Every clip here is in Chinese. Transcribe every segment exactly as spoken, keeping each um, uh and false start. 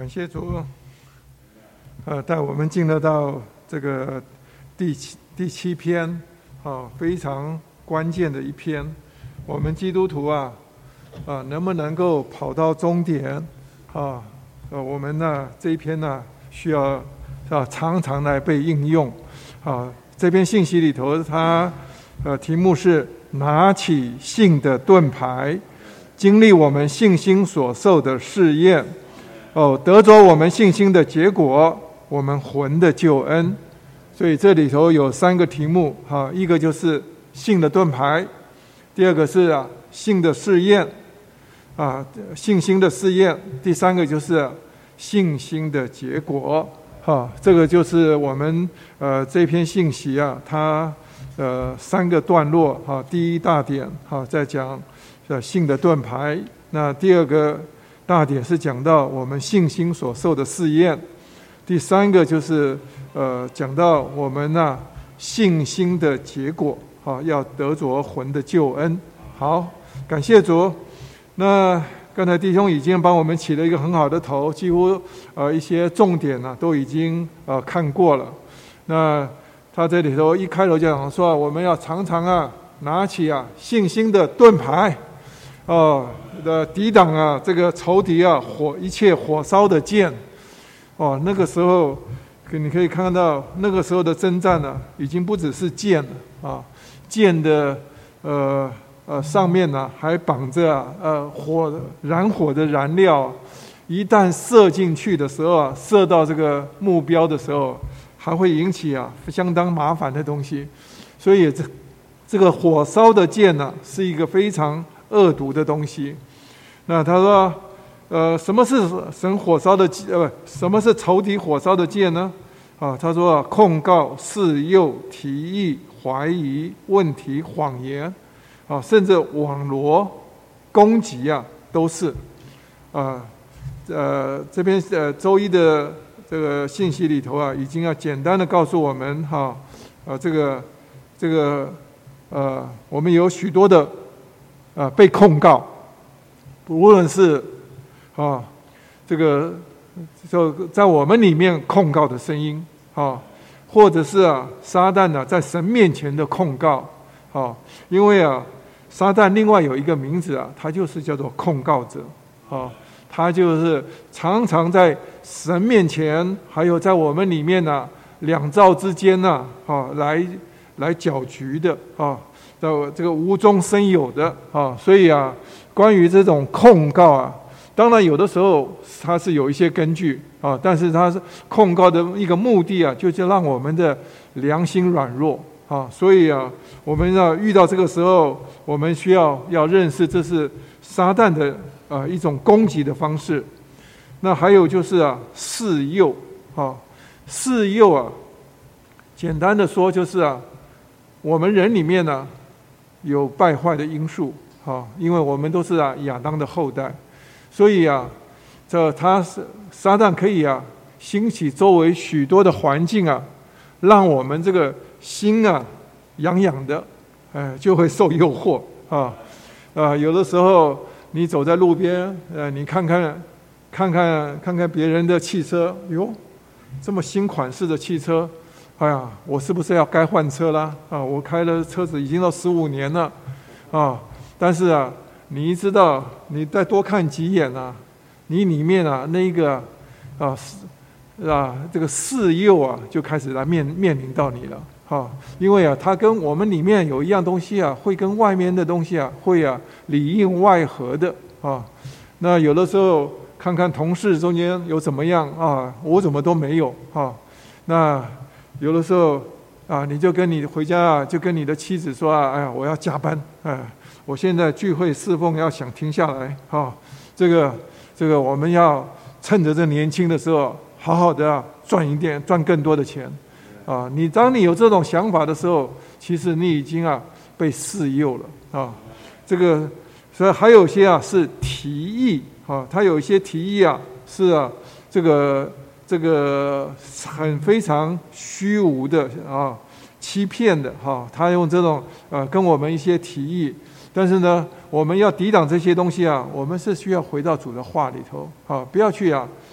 感谢主，呃，带我们进入到这个第七第七篇，啊，非常关键的一篇。我们基督徒啊，啊，能不能够跑到终点？啊，呃，我们呢这一篇呢需要啊常常来被应用。啊，这篇信息里头，它呃题目是拿起信的盾牌，经历我们信心所受的试验。哦，得着我们信心的结果，我们魂的救恩。所以这里头有三个题目，哈，一个就是信的盾牌，第二个是啊信的试验，啊信心的试验，第三个就是信心的结果。哈，这个就是我们呃这篇信息啊，它呃三个段落。哈，第一大点哈在讲呃信的盾牌，那第二个大点是讲到我们信心所受的试验，第三个就是呃讲到我们呐、啊、信心的结果，好、啊、要得着魂的救恩。好，感谢主。那刚才弟兄已经帮我们起了一个很好的头，几乎呃一些重点呢、啊、都已经呃看过了。那他这里头一开头就讲说，我们要常常啊拿起啊信心的盾牌。哦，的抵挡啊，这个仇敌啊，火一切火烧的箭，哦，那个时候，你可以看到那个时候的征战呢、啊，已经不只是箭了啊，箭的呃呃上面呢、啊、还绑着、啊、呃火燃火的燃料，一旦射进去的时候啊，射到这个目标的时候，还会引起啊相当麻烦的东西，所以这这个火烧的箭呢、啊，是一个非常恶毒的东西。那他说呃什么是神火烧的呃什么是仇敌火烧的箭呢？啊他说啊控告、试诱、提议、怀疑、问题、谎言啊，甚至网罗、攻击啊，都是啊呃这边呃周一的这个信息里头啊，已经要简单的告诉我们哈啊这个这个呃我们有许多的啊，被控告，无论是啊，这个就在我们里面控告的声音啊，或者是啊，撒旦呢、啊、在神面前的控告啊，因为啊，撒旦另外有一个名字啊，他就是叫做控告者啊，他就是常常在神面前，还有在我们里面呢、啊，两造之间呢、啊，啊，来来搅局的啊。这个无中生有的啊，所以啊，关于这种控告啊，当然有的时候它是有一些根据啊，但是它是控告的一个目的啊，就是让我们的良心软弱啊，所以啊，我们要遇到这个时候，我们需要要认识这是撒旦的啊一种攻击的方式。那还有就是啊，试诱啊，试诱啊，简单的说就是啊，我们人里面呢、啊。有败坏的因素，哈，因为我们都是啊亚当的后代，所以啊，这他是撒旦可以啊兴起周围许多的环境啊，让我们这个心啊痒痒的，哎，就会受诱惑啊啊，有的时候你走在路边，呃，你看看看看看看别人的汽车，哟，这么新款式的汽车。哎呀，我是不是要该换车啦？啊，我开了车子已经到十五年了，啊，但是啊，你知道，你再多看几眼啊，你里面啊那个啊啊这个试诱啊，就开始来面面临到你了，啊，因为啊，它跟我们里面有一样东西啊，会跟外面的东西啊，会啊里应外合的啊。那有的时候看看同事中间有怎么样啊，我怎么都没有啊，那。有的时候啊，你就跟你回家啊，就跟你的妻子说啊，哎呀，我要加班，哎，我现在聚会侍奉要想停下来，啊，这个这个我们要趁着这年轻的时候，好好的、啊、赚一点，赚更多的钱，啊，你当你有这种想法的时候，其实你已经啊被试诱了啊，这个所以还有些啊是提议啊，他有一些提议啊是啊这个。这个很非常虚无的啊，欺骗的哈、啊，他用这种呃跟我们一些提议，但是呢，我们要抵挡这些东西啊，我们是需要回到主的话里头啊，不要去啊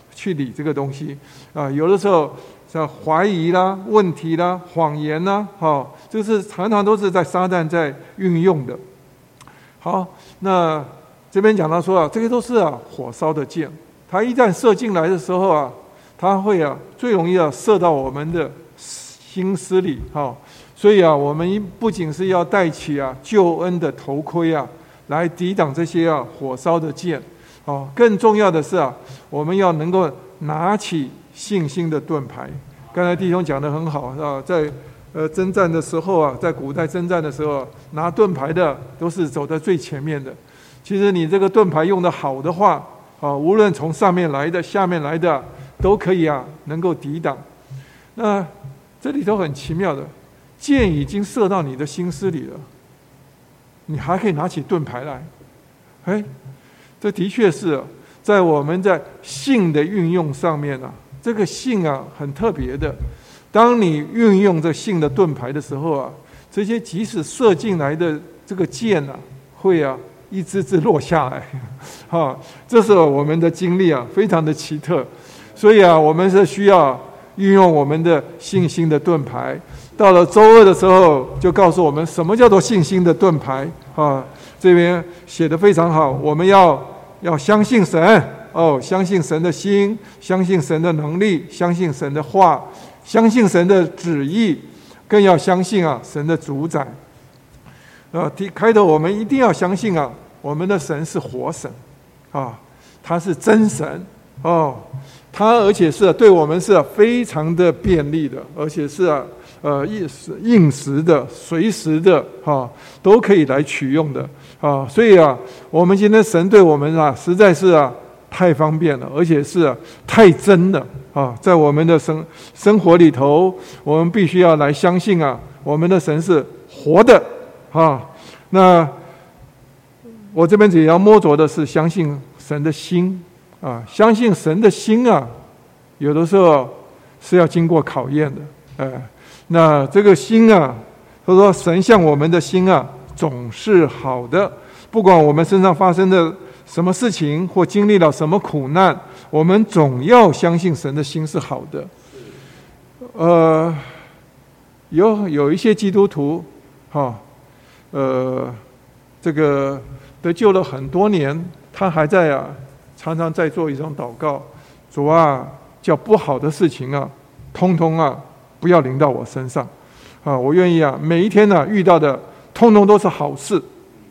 去理这个东西啊。有的时候像怀疑啦、问题啦、谎言啦，哈，就是常常都是在撒旦在运用的。好，那这边讲到说啊，这些都是啊火烧的箭，它一旦射进来的时候啊，它会啊最容易啊射到我们的心思里，哈。所以啊，我们不仅是要戴起啊救恩的头盔啊，来抵挡这些啊火烧的箭，哦，更重要的是啊，我们要能够拿起信心的盾牌。刚才弟兄讲得很好啊，在呃征战的时候啊，在古代征战的时候啊，拿盾牌的都是走在最前面的。其实你这个盾牌用得好的话，啊，无论从上面来的、下面来的，都可以啊能够抵挡。那这里头很奇妙的。箭已经射到你的心思里了，你还可以拿起盾牌来，哎，这的确是在我们在信的运用上面啊，这个信啊很特别的。当你运用这信的盾牌的时候啊，这些即使射进来的这个箭啊，会啊一支支落下来，哈，这是我们的经历啊，非常的奇特。所以啊，我们是需要运用我们的信心的盾牌。到了周二的时候，就告诉我们什么叫做信心的盾牌啊？这边写得非常好，我们要要相信神哦，相信神的心，相信神的能力，相信神的话，相信神的旨意，更要相信啊神的主宰。啊，开头我们一定要相信啊，我们的神是活神啊，他是真神哦，他而且是对我们是非常的便利的，而且是啊。呃，应时的、随时的，哈、啊，都可以来取用的啊。所以啊，我们今天神对我们啊，实在是啊太方便了，而且是啊太真了啊。在我们的生生活里头，我们必须要来相信啊，我们的神是活的啊。那我这边只要摸着的是相信神的心啊，相信神的心啊，有的时候是要经过考验的，哎。那这个心啊，他说神向我们的心啊，总是好的。不管我们身上发生的什么事情，或经历了什么苦难，我们总要相信神的心是好的。呃，有有一些基督徒，哈、哦，呃，这个得救了很多年，他还在啊，常常在做一种祷告：主啊，叫不好的事情啊，通通啊。不要临到我身上，啊！我愿意啊，每一天呢、啊、遇到的，通通都是好事。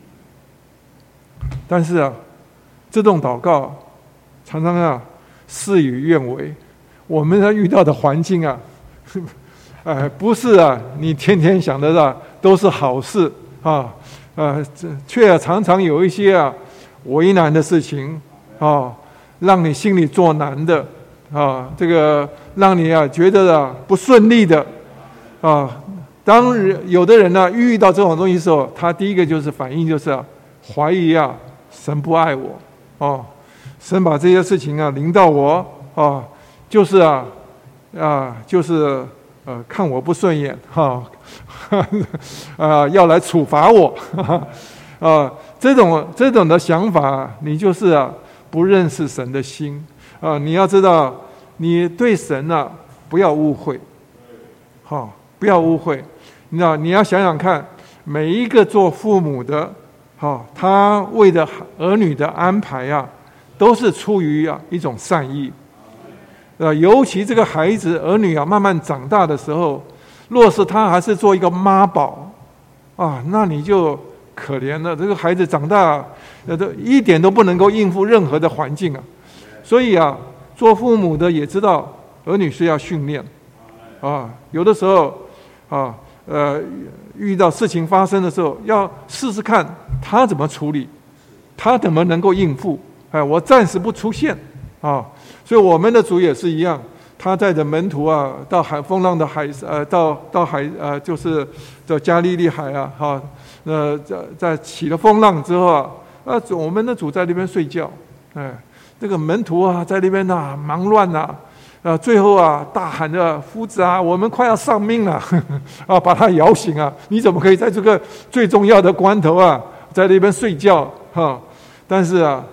但是啊，这种祷告常常啊事与愿违。我们遇到的环境啊，哎，不是啊，你天天想的啊都是好事啊，呃，却常常有一些啊为难的事情啊，让你心里作难的。啊，这个让你啊觉得啊不顺利的啊，当有的人呢、啊、遇到这种东西的时候，他第一个就是反应就是啊怀疑啊神不爱我哦，神把这些事情啊临到我啊，就是啊啊就是呃看我不顺眼哈，啊要来处罚我啊，这种这种的想法，你就是啊不认识神的心。啊，你要知道，你对神啊，不要误会，好、哦，不要误会。你知道，你要想想看，每一个做父母的，好、哦，他为了儿女的安排啊，都是出于啊一种善意。呃，尤其这个孩子儿女啊慢慢长大的时候，若是他还是做一个妈宝啊，那你就可怜了。这个孩子长大，呃，都一点都不能够应付任何的环境啊。所以啊，做父母的也知道儿女是要训练啊，有的时候啊，呃，遇到事情发生的时候，要试试看他怎么处理，他怎么能够应付。哎，我暂时不出现啊。所以我们的主也是一样，他带着门徒啊，到海风浪的海，呃，到到海，呃，就是到加利利海啊，哈，呃，在在起了风浪之后啊，啊，我们的主在那边睡觉，哎。这个门徒啊，在那边呐、啊、忙乱呐、啊，啊，最后啊大喊着：“夫子啊，我们快要丧命了！”啊，把他摇醒啊！你怎么可以在这个最重要的关头啊，在那边睡觉？哈！但是啊，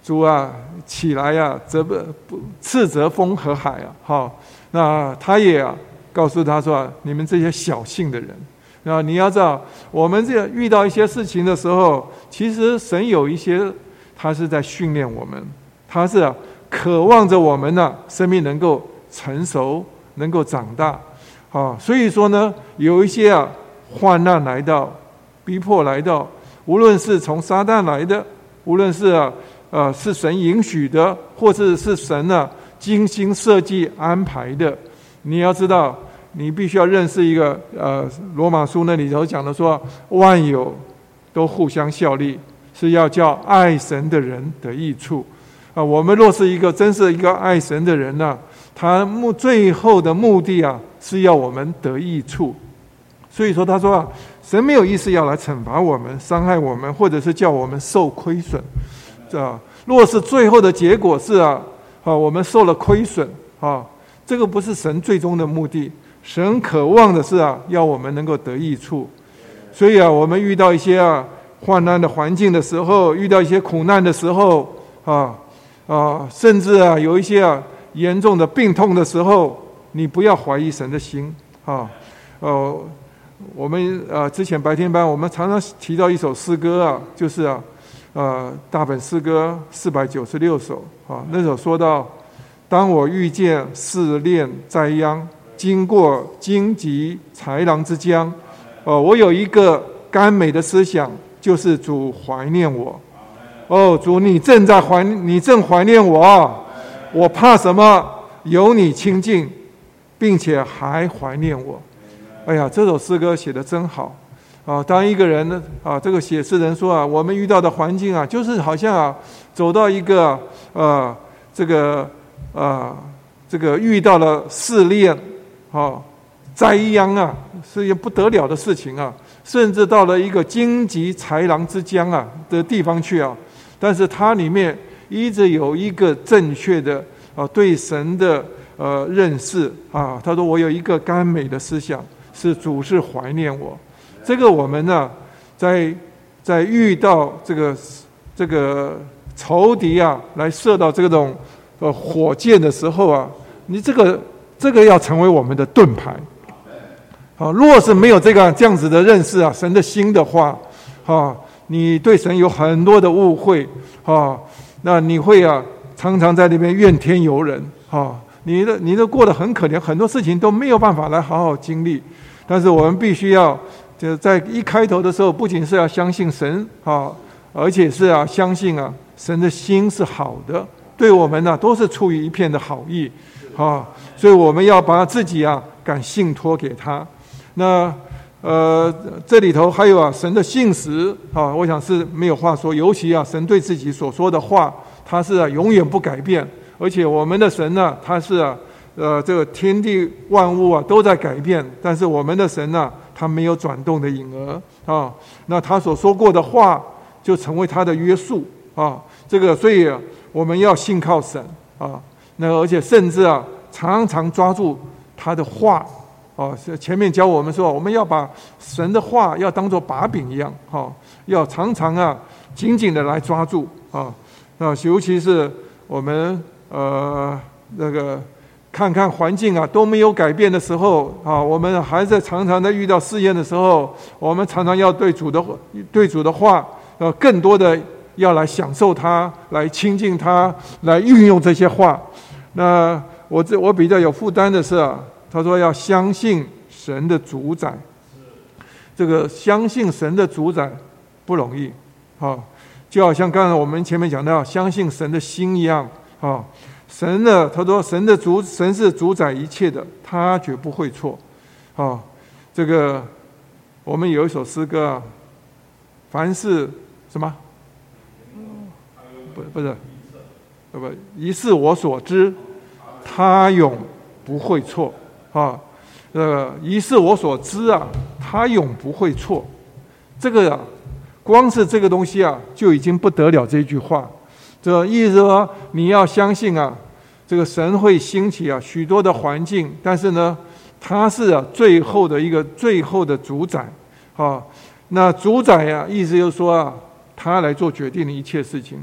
主啊，起来啊，责不斥责风和海啊，哈，那他也啊告诉他说、啊，你们这些小信的人，啊，你要知道，我们这遇到一些事情的时候，其实神有一些，他是在训练我们，他是、啊、渴望着我们呢、啊，生命能够成熟，能够长大，啊，所以说呢，有一些啊患难来到，逼迫来到，无论是从撒旦来的，无论是啊。呃，是神允许的，或者是神呢、啊、精心设计安排的。你要知道，你必须要认识一个呃，罗马书那里头讲的说，万有都互相效力，是要叫爱神的人得益处。啊、呃，我们若是一个真是一个爱神的人呢、啊，他目最后的目的啊，是要我们得益处。所以说，他说啊，神没有意思要来惩罚我们、伤害我们，或者是叫我们受亏损。啊，若是最后的结果是啊，啊，我们受了亏损啊，这个不是神最终的目的。神渴望的是啊，要我们能够得益处。所以啊，我们遇到一些啊患难的环境的时候，遇到一些苦难的时候啊啊，甚至啊有一些啊严重的病痛的时候，你不要怀疑神的心啊。呃，我们呃之前白天班我们常常提到一首诗歌啊，就是啊。呃，大本诗歌四百九十六首啊，那首说到，当我遇见试炼灾殃，经过荆棘豺狼之江，哦、呃，我有一个甘美的思想，就是主怀念我。哦，主你正在怀，你正怀念我，我怕什么？有你亲近，并且还怀念我。哎呀，这首诗歌写得真好。啊，当一个人呢，啊，这个写诗人说啊，我们遇到的环境啊，就是好像啊，走到一个呃，这个呃，这个遇到了试炼，啊，灾殃啊，是一件不得了的事情啊，甚至到了一个荆棘豺狼之江啊的地方去啊，但是它里面一直有一个正确的啊对神的呃认识啊，他说我有一个甘美的思想，是主是怀念我。这个我们呢，在在遇到这个这个仇敌啊，来射到这种呃火箭的时候啊，你这个这个要成为我们的盾牌。好，若是没有这个这样子的认识啊，神的心的话，啊，你对神有很多的误会啊，那你会啊常常在那边怨天尤人啊，你的你都过得很可怜，很多事情都没有办法来好好经历。但是我们必须要。就在一开头的时候，不仅是要相信神啊，而且是要相信啊，神的心是好的，对我们呢、啊、都是出于一片的好意啊，所以我们要把自己啊敢信托给他。那呃这里头还有啊神的信实啊，我想是没有话说，尤其啊神对自己所说的话，他是啊永远不改变，而且我们的神呢、啊，他是啊呃这个天地万物啊都在改变，但是我们的神呢、啊。他没有转动的影儿啊，那他所说过的话就成为他的约束啊。这个，所以、啊、我们要信靠神啊。那而且甚至啊，常常抓住他的话啊。前面教我们说，我们要把神的话要当作把柄一样啊，要常常啊紧紧的来抓住啊。那尤其是我们呃那个。看看环境啊都没有改变的时候啊，我们还在常常在遇到试验的时候，我们常常要对主的对主的话，呃，更多的要来享受它，来亲近它，来运用这些话。那我这我比较有负担的是啊，他说要相信神的主宰，这个相信神的主宰不容易啊，就好像刚才我们前面讲到相信神的心一样啊。神呢？他说：“神的主，神是主宰一切的，他绝不会错。”啊，这个我们有一首诗歌啊，凡是什么？不，不是，不，一是我所知，他永不会错。啊，呃，一是我所知啊，他永不会错。这个啊，光是这个东西啊，就已经不得了。这句话，这意思说，你要相信啊。这个神会兴起啊许多的环境，但是呢，他是啊最后的一个最后的主宰啊。那主宰啊，意思就是说啊，他来做决定的一切事情，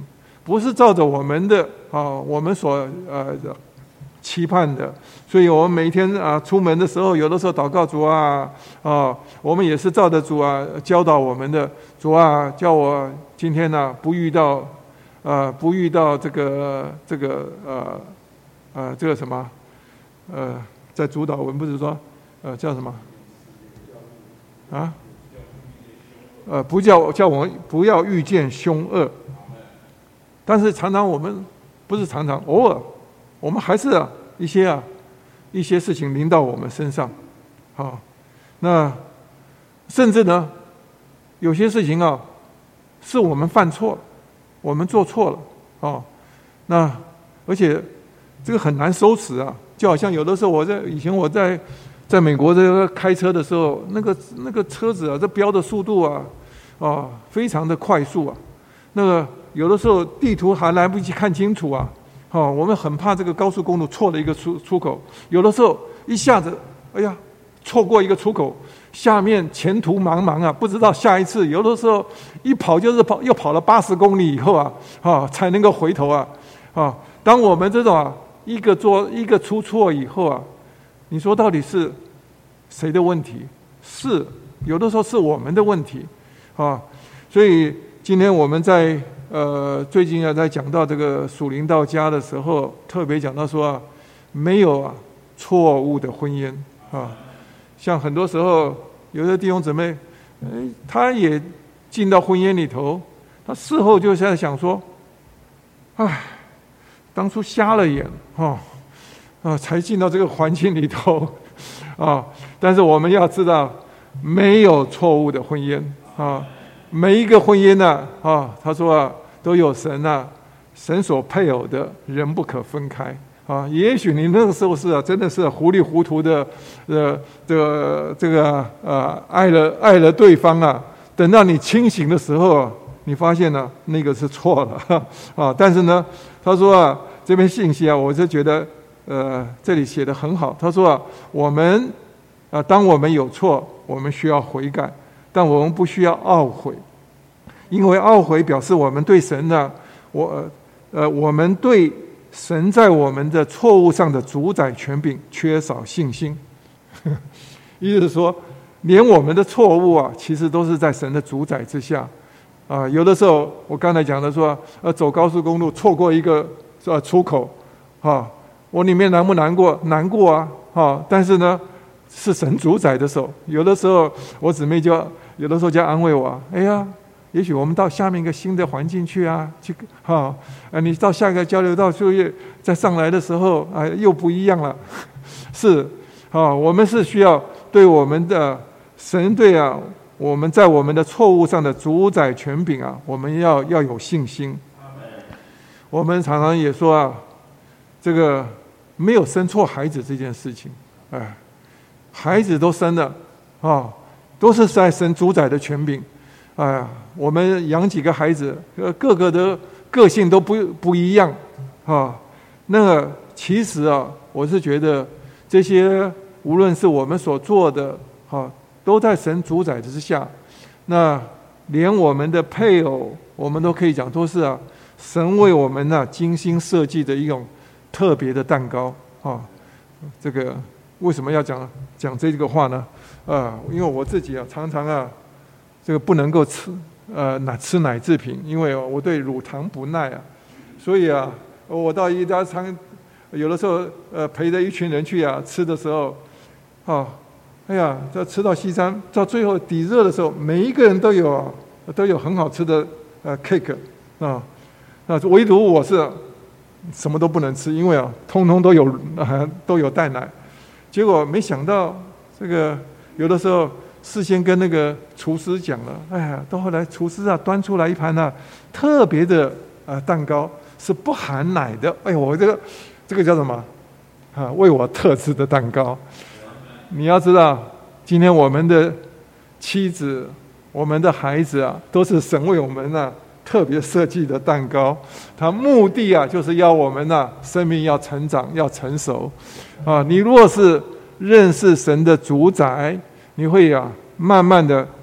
不是照着我们的啊，我们所呃期盼的。所以我们每一天啊出门的时候，有的时候祷告主啊啊，我们也是照着主啊教导我们的。主啊，叫我今天呢、啊、不遇到呃不遇到这个这个呃呃这个什么呃在主导文不是说呃叫什么啊呃不叫叫我们不要遇见凶恶。但是常常我们不是常常偶尔我们还是、啊、一些啊一些事情临到我们身上，好，那甚至呢有些事情啊是我们犯错了，我们做错了哦，那而且这个很难收拾啊，就好像有的时候我在以前我在在美国这个开车的时候，那个那个车子啊，这飙的速度啊啊非常的快速啊，那个有的时候地图还来不及看清楚啊，哦，我们很怕这个高速公路错了一个出出口，有的时候一下子哎呀错过一个出口，下面前途茫茫啊，不知道下一次，有的时候一跑就是跑，又跑了八十公里以后啊，啊才能够回头啊，啊，当我们这种啊一个做一个出错以后啊，你说到底是谁的问题？是有的时候是我们的问题啊，所以今天我们在呃最近啊在讲到这个属灵到家的时候，特别讲到说啊，没有啊错误的婚姻啊。像很多时候，有的弟兄姊妹，哎，他也进到婚姻里头，他事后就在想说，哎，当初瞎了眼，哦，啊，才进到这个环境里头，啊，但是我们要知道，没有错误的婚姻啊，每一个婚姻呢，啊，他说啊，都有神啊，神所配偶的人不可分开。啊，也许你那个时候是啊，真的是糊里糊涂的，呃，这个这个呃，爱了爱了对方啊。等到你清醒的时候，你发现呢、啊，那个是错了啊。但是呢，他说啊，这篇信息啊，我就觉得呃，这里写得很好。他说啊，我们啊，当我们有错，我们需要悔改，但我们不需要懊悔，因为懊悔表示我们对神的我呃，我们对。神在我们的错误上的主宰权柄缺少信心，意思是说，连我们的错误啊，其实都是在神的主宰之下。啊，有的时候我刚才讲的说，呃，走高速公路错过一个呃出口，啊，我里面难不难过？难过啊，啊，但是呢，是神主宰的手。有的时候我姊妹就有的时候就安慰我，哎呀。也许我们到下面一个新的环境去啊，去哈啊，你到下一个交流道就业再上来的时候啊，又不一样了。是啊，我们是需要对我们的神对啊，我们在我们的错误上的主宰权柄啊，我们要要有信心。我们常常也说啊，这个没有生错孩子这件事情，哎，孩子都生了啊，都是在神主宰的权柄。哎呀，我们养几个孩子，呃，各个的个性都不不一样，啊，那个其实啊，我是觉得这些无论是我们所做的，啊，都在神主宰之下。那连我们的配偶，我们都可以讲，都是啊，神为我们呢、啊、精心设计的一种特别的蛋糕啊。这个为什么要讲讲这个话呢？啊，因为我自己啊，常常啊。这个不能够吃，呃，奶吃奶制品，因为我对乳糖不耐啊，所以啊，我到一家餐，有的时候呃陪着一群人去啊吃的时候，啊，哎呀，这吃到西餐，到最后抵热的时候，每一个人都有都有很好吃的呃 cake 啊，那唯独我是什么都不能吃，因为啊，通通都有啊都有带奶，结果没想到这个有的时候。事先跟那个厨师讲了，哎呀，到后来厨师啊端出来一盘啊特别的啊蛋糕，是不含奶的。哎呦，我这个这个叫什么啊？为我特制的蛋糕。你要知道，今天我们的妻子、我们的孩子啊，都是神为我们啊特别设计的蛋糕。它目的啊，就是要我们啊生命要成长、要成熟啊。你若是认识神的主宰。你会啊，慢慢的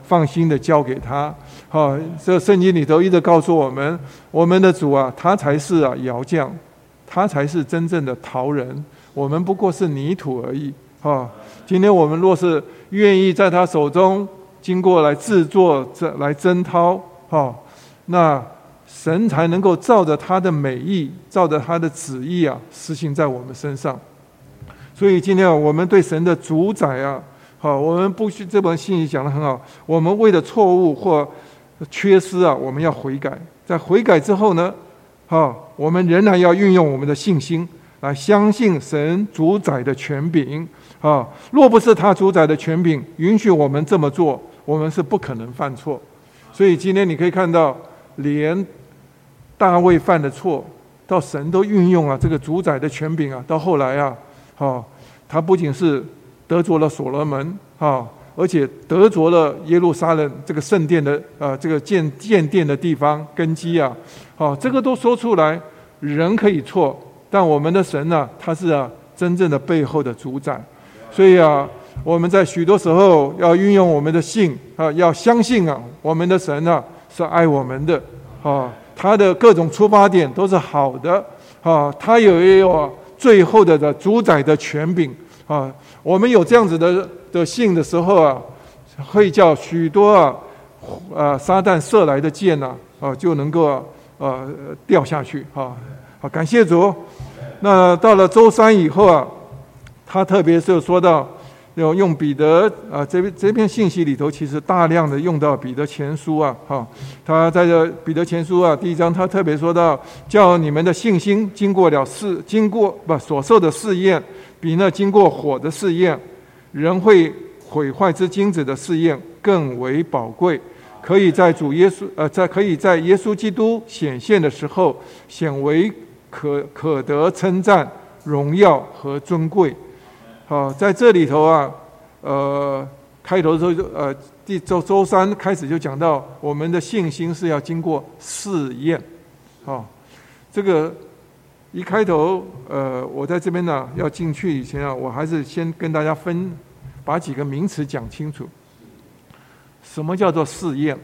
放心的交给他。好，这圣经里头一直告诉我们，我们的主啊，他才是啊窑匠，他才是真正的陶人，我们不过是泥土而已。啊，今天我们若是愿意在他手中经过来制作、来征讨，啊，那神才能够照着他的美意，照着他的旨意啊，实行在我们身上。所以今天啊，我们对神的主宰啊，好，我们不需这本信息讲得很好，我们为了错误或缺失啊，我们要悔改。在悔改之后呢，好，我们仍然要运用我们的信心来相信神主宰的权柄啊。若不是他主宰的权柄允许我们这么做，我们是不可能犯错。所以今天你可以看到，连大卫犯的错，到神都运用啊这个主宰的权柄啊，到后来啊，好，他不仅是得着了所罗门啊，而且得着了耶路撒冷这个圣殿的呃这个建建殿的地方根基啊，好，这个都说出来，人可以错，但我们的神呢、啊，他是啊真正的背后的主宰，所以啊，我们在许多时候要运用我们的信啊，要相信啊，我们的神啊是爱我们的啊，他的各种出发点都是好的啊，他有也有、啊、最后的的主宰的权柄啊。我们有这样子的的信的时候啊，会叫许多啊啊撒旦射来的箭啊啊就能够啊呃掉下去啊。好，感谢主。那到了周三以后啊，他特别是说到要用彼得啊，这这篇信息里头，其实大量的用到彼得前书啊，哈，他在这彼得前书啊第一章，他特别说到，叫你们的信心经过了试，经过不所受的试验，比那经过火的试验，人会毁坏之金子的试验更为宝贵，可以在主耶稣呃，在可以在耶稣基督显现的时候，显为可可得称赞、荣耀和尊贵。好，在这里头啊，呃，开头的时候就呃，第周周三开始就讲到，我们的信心是要经过试验。好，这个一开头，呃，我在这边呢要进去以前啊，我还是先跟大家分把几个名词讲清楚。什么叫做试验？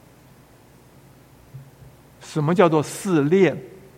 什么叫做试炼？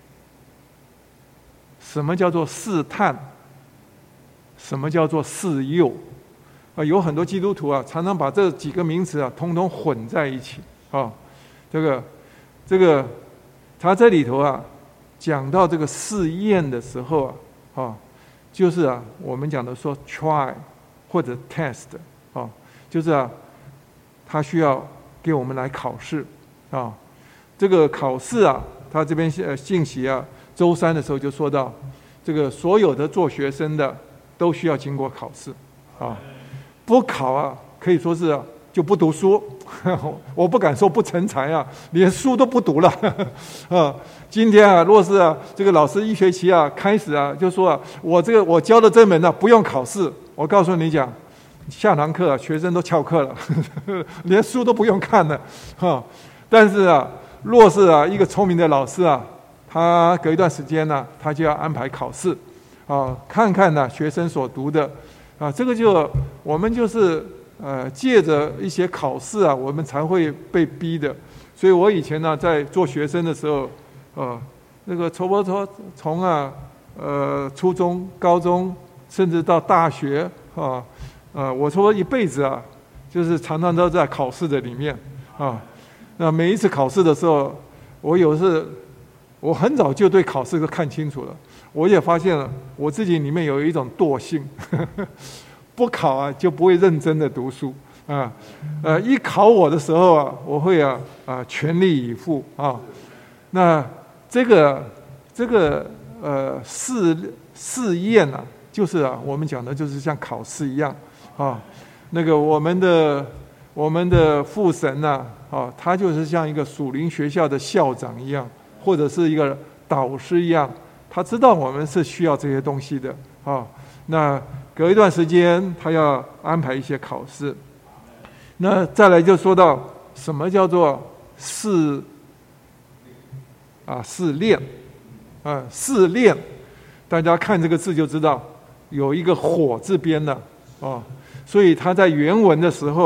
什么叫做试探？什么叫做试诱？啊，有很多基督徒啊，常常把这几个名词啊，通通混在一起啊。这个，这个，他这里头啊，讲到这个试验的时候啊，啊，就是啊，我们讲的说 try 或者 test 啊，就是啊，他需要给我们来考试啊。这个考试啊，他这边呃信息啊，周三的时候就说到，这个所有的做学生的。都需要经过考试啊，不考啊，可以说是、啊、就不读书。我不敢说不成才啊，连书都不读了啊。今天啊，若是啊，这个老师一学期啊开始啊，就说啊，我这个我教的这门呢、啊、不用考试。我告诉你讲，下堂课、啊、学生都翘课了，连书都不用看了啊。但是啊，若是啊一个聪明的老师啊，他隔一段时间呢、啊，他就要安排考试。啊，看看呢、啊，学生所读的，啊，这个就我们就是呃，借着一些考试啊，我们才会被逼的。所以我以前呢，在做学生的时候，呃，那个从我从从啊，呃，初中、高中，甚至到大学啊，呃，我说一辈子啊，就是常常都在考试的里面啊。那每一次考试的时候，我有时我很早就对考试都看清楚了。我也发现了我自己里面有一种惰性，呵呵不考啊就不会认真的读书啊，呃，一考我的时候啊，我会啊啊全力以赴啊。那这个这个呃试试验啊，就是啊我们讲的就是像考试一样啊。那个我们的我们的父神呐啊，他就是像一个属灵学校的校长一样，或者是一个导师一样。他知道我们是需要这些东西的啊，那隔一段时间他要安排一些考试，那再来就说到什么叫做试啊试炼啊试炼，大家看这个字就知道有一个火字边的啊，所以他在原文的时候啊，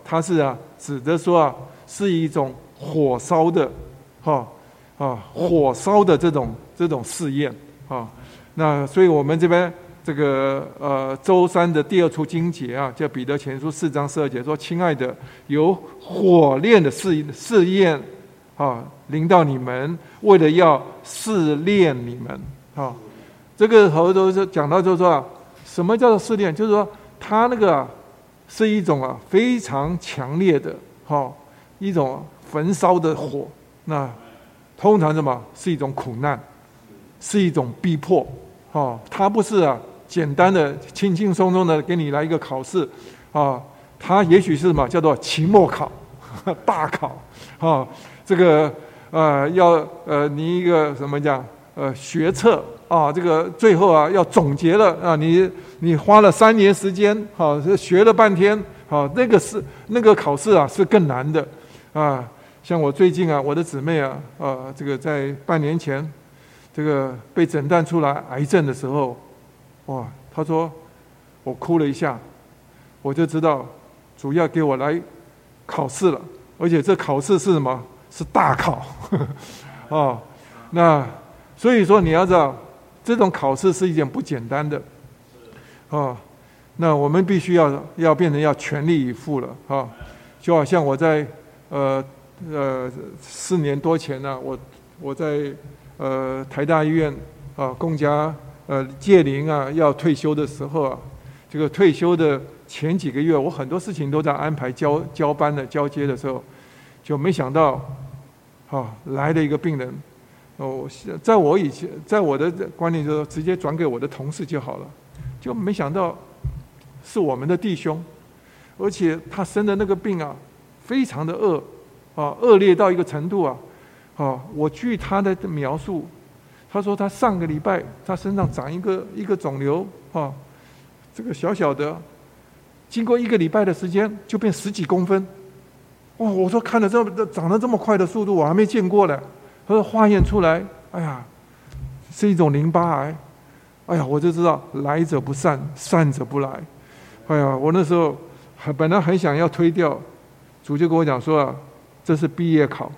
它是啊指的说啊是一种火烧的，哈啊火烧的这种这种试验啊。那所以我们这边这个呃周三的第二处经节啊，叫彼得前书四章十二节说：“亲爱的，有火炼的试试验啊临到你们，为了要试炼你们。”啊，这个头都是讲到就是说啊，什么叫做试炼？就是说它那个、啊、是一种啊非常强烈的哈、哦、一种焚烧的火。那通常什么是一种苦难，是一种逼迫。哦，它不是啊简单的轻轻松松的给你来一个考试啊，它也许是什么叫做期末考、大考啊，这个呃要呃你一个什么讲呃学测啊，这个最后啊要总结了啊，你你花了三年时间啊，学了半天啊，那个是那个考试啊是更难的啊。像我最近啊，我的姊妹啊，呃，这个在半年前。这个被诊断出来癌症的时候，哇，他说我哭了一下，我就知道主要给我来考试了，而且这考试是什么？是大考哦。那所以说你要知道，这种考试是一件不简单的哦。那我们必须要要变成要全力以赴了啊、哦！就好像我在呃呃四年多前呢、啊，我我在。呃，台大医院啊，公家呃届龄啊要退休的时候啊，这个退休的前几个月，我很多事情都在安排交交班的交接的时候，就没想到，啊来了一个病人，哦，在我以前在我的观念就是直接转给我的同事就好了，就没想到是我们的弟兄，而且他生的那个病啊，非常的恶啊，恶劣到一个程度啊。哦，我据他的描述，他说他上个礼拜他身上长一个一个肿瘤，哦，这个小小的，经过一个礼拜的时间就变十几公分，哇！我说看了这么长得这么快的速度，我还没见过呢。他说化验出来，哎呀，是一种淋巴癌，哎呀，我就知道来者不善，善者不来。哎呀，我那时候本来很想要推掉，主就跟我讲说啊，这是毕业考。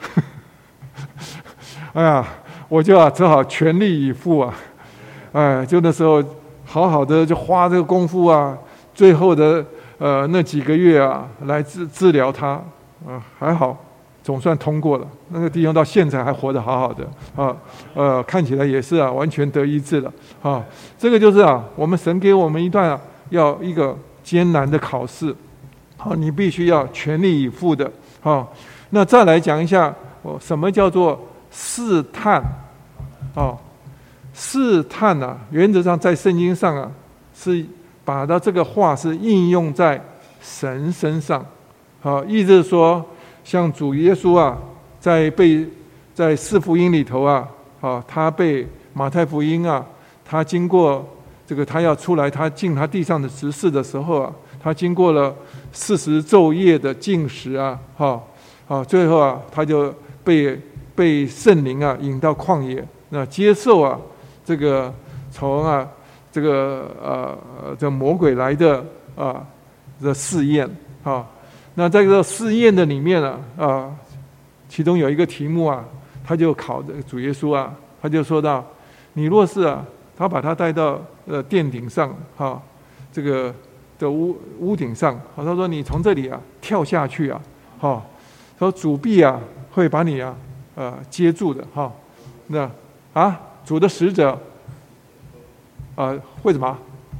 哎呀，我就啊只好全力以赴啊，哎，就那时候好好的就花这个功夫啊，最后的呃那几个月啊来治治疗他啊、呃，还好总算通过了。那个弟兄到现在还活得好好的啊，呃，看起来也是啊完全得医治了啊。这个就是啊，我们神给我们一段啊要一个艰难的考试，好、啊，你必须要全力以赴的啊。那再来讲一下，哦，什么叫做试探？哦，试探啊，原则上在圣经上啊，是把它这个话是应用在神身上。好，意思是说，像主耶稣啊，在被在四福音里头啊，啊，他被马太福音啊，他经过这个他要出来，他进他地上的执事的时候啊，他经过了四十昼夜的禁食啊，哈啊，最后啊，他就被被圣灵啊引到旷野，那接受啊这个从啊这个呃这魔鬼来的啊的试验啊。那在这个试验的里面啊啊，其中有一个题目啊，他就考的主耶稣啊，他就说到，你若是啊，他把他带到呃殿顶上哈、啊，这个的屋屋顶上，好，他说你从这里啊跳下去啊，哈、啊，说主必啊会把你啊呃接住的哈、啊，那啊主的使者啊会什么？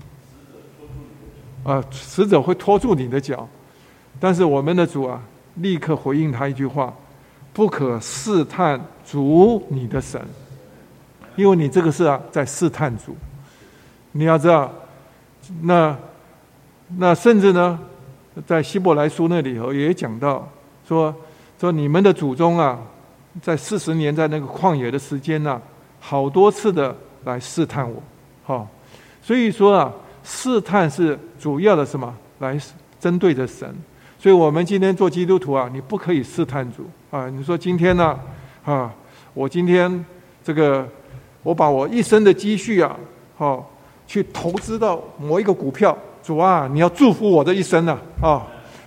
啊使者会拖住你的脚。但是我们的主啊，立刻回应他一句话：不可试探主你的神，因为你这个是啊在试探主。你要知道，那那甚至呢，在希伯来书那里头也讲到说说你们的祖宗啊，在四十年在那个旷野的时间呢、啊，好多次的来试探我，好、哦，所以说啊，试探是主要的什么？来针对着神。所以我们今天做基督徒啊，你不可以试探主啊！你说今天呢，啊，我今天这个，我把我一生的积蓄啊，好、啊，去投资到某一个股票，主啊，你要祝福我的一生啊，啊，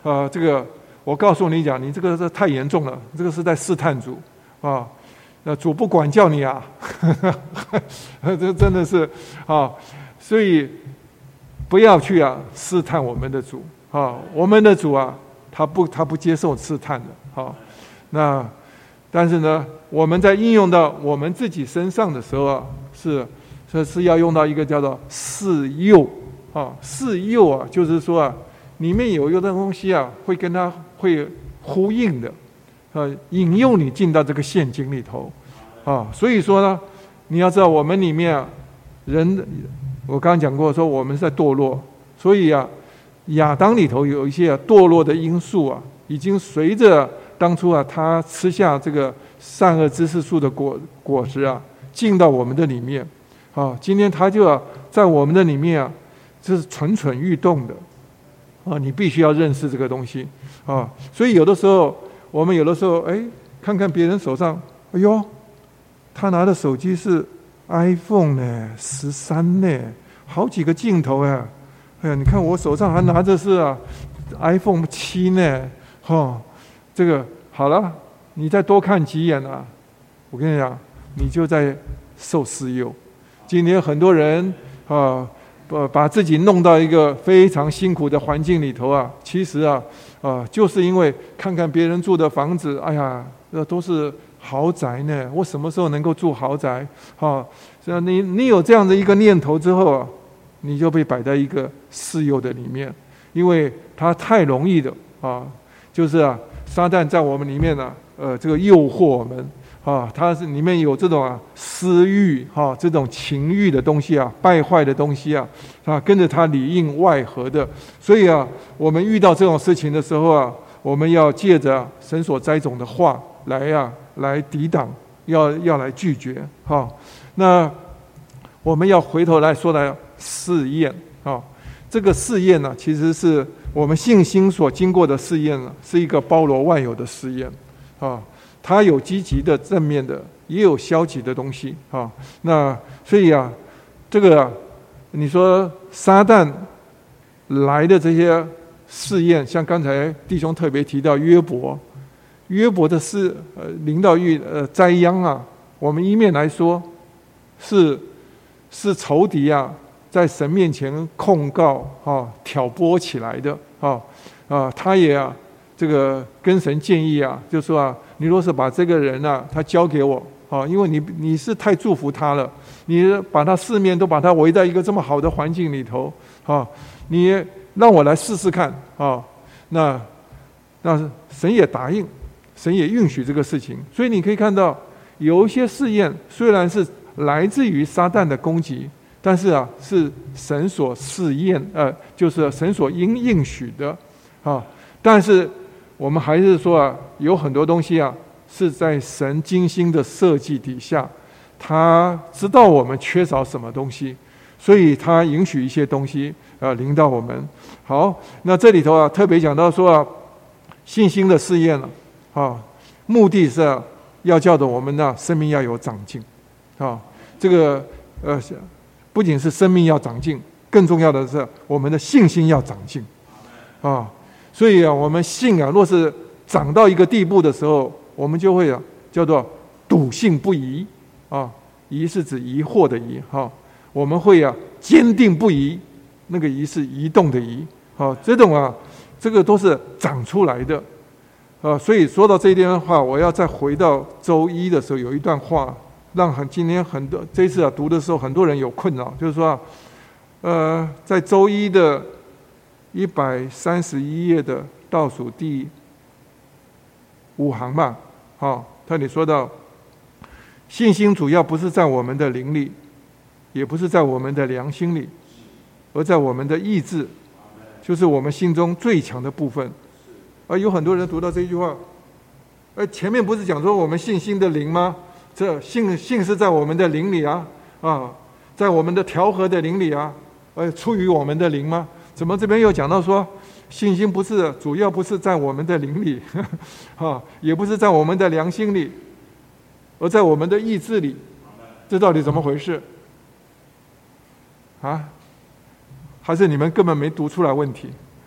呃，这个我告诉你讲，你这个是太严重了，这个是在试探主啊。那主不管教你啊，这真的是啊，所以不要去啊试探我们的主啊，我们的主啊，他不他不接受试探的啊。那但是呢，我们在应用到我们自己身上的时候啊，是是是要用到一个叫做试诱啊，试诱啊，就是说啊，里面有一个东西啊，会跟它会呼应的。呃，引诱你进到这个陷阱里头，啊，所以说呢，你要知道我们里面啊，人，我刚刚讲过，说我们在堕落，所以啊，亚当里头有一些、啊、堕落的因素啊，已经随着当初啊他吃下这个善恶知识树的果果实啊，进到我们的里面，啊，今天他就要、啊、在我们的里面啊，这是蠢蠢欲动的，啊，你必须要认识这个东西，啊，所以有的时候。我们有的时候，哎，看看别人手上，哎呦，他拿的手机是 iPhone 呢，十三呢，好几个镜头哎，哎呀，你看我手上还拿着是啊 iPhone 七呢，哈、哦，这个好了，你再多看几眼啊，我跟你讲，你就在受试诱。今天很多人啊，把把自己弄到一个非常辛苦的环境里头啊，其实啊。啊，就是因为看看别人住的房子，哎呀，这都是豪宅呢。我什么时候能够住豪宅？啊，所以你你有这样的一个念头之后啊，你就被摆在一个试诱的里面，因为它太容易的啊，就是啊，撒旦在我们里面呢、啊，呃，这个诱惑我们啊，它是里面有这种啊私欲哈、啊，这种情欲的东西啊，败坏的东西啊，啊，跟着它里应外合的，所以啊。我们遇到这种事情的时候啊，我们要借着神所栽种的话来啊，来抵挡，要要来拒绝哈。那我们要回头来说来试验啊，这个试验呢、啊，其实是我们信心所经过的试验呢、啊，是一个包罗万有的试验啊，它有积极的正面的，也有消极的东西啊。那所以啊，这个、啊、你说撒旦来的这些。试验，像刚才弟兄特别提到约伯，约伯的是呃临到遇呃灾殃啊，我们一面来说是是仇敌啊，在神面前控告啊挑拨起来的啊啊，他也啊这个跟神建议啊，就说啊，你若是把这个人啊他交给我啊，因为你你是太祝福他了，你把他四面都把他围在一个这么好的环境里头啊，你。让我来试试看啊！那那神也答应，神也允许这个事情。所以你可以看到，有一些试验虽然是来自于撒旦的攻击，但是啊，是神所试验，呃，就是神所应应许的啊。但是我们还是说啊，有很多东西啊，是在神精心的设计底下，他知道我们缺少什么东西，所以他允许一些东西。啊，临到我们。好，那这里头啊，特别讲到说啊，信心的试验了啊，目的是、啊、要叫的我们呢、啊，生命要有长进啊。这个呃，不仅是生命要长进，更重要的是我们的信心要长进啊。所以啊，我们信啊，若是长到一个地步的时候，我们就会啊，叫做笃信不疑啊，疑是指疑惑的疑哈、啊，我们会啊，坚定不移。那个移是移动的移，好，这种啊，这个都是长出来的，啊，所以说到这一点的话，我要再回到周一的时候，有一段话，让很今天很多这一次啊读的时候，很多人有困扰，就是说、啊，呃，在周一的一百三十一页的倒数第五行吧，好，这里说到，信心主要不是在我们的灵里，也不是在我们的良心里。而在我们的意志，就是我们心中最强的部分。而有很多人读到这句话，呃，前面不是讲说我们信心的灵吗？这信信是在我们的灵里啊，啊，在我们的调和的灵里啊，呃，出于我们的灵吗？怎么这边又讲到说，信心不是主要不是在我们的灵里，啊，也不是在我们的良心里，而在我们的意志里，这到底怎么回事？啊？还是你们根本没读出来问题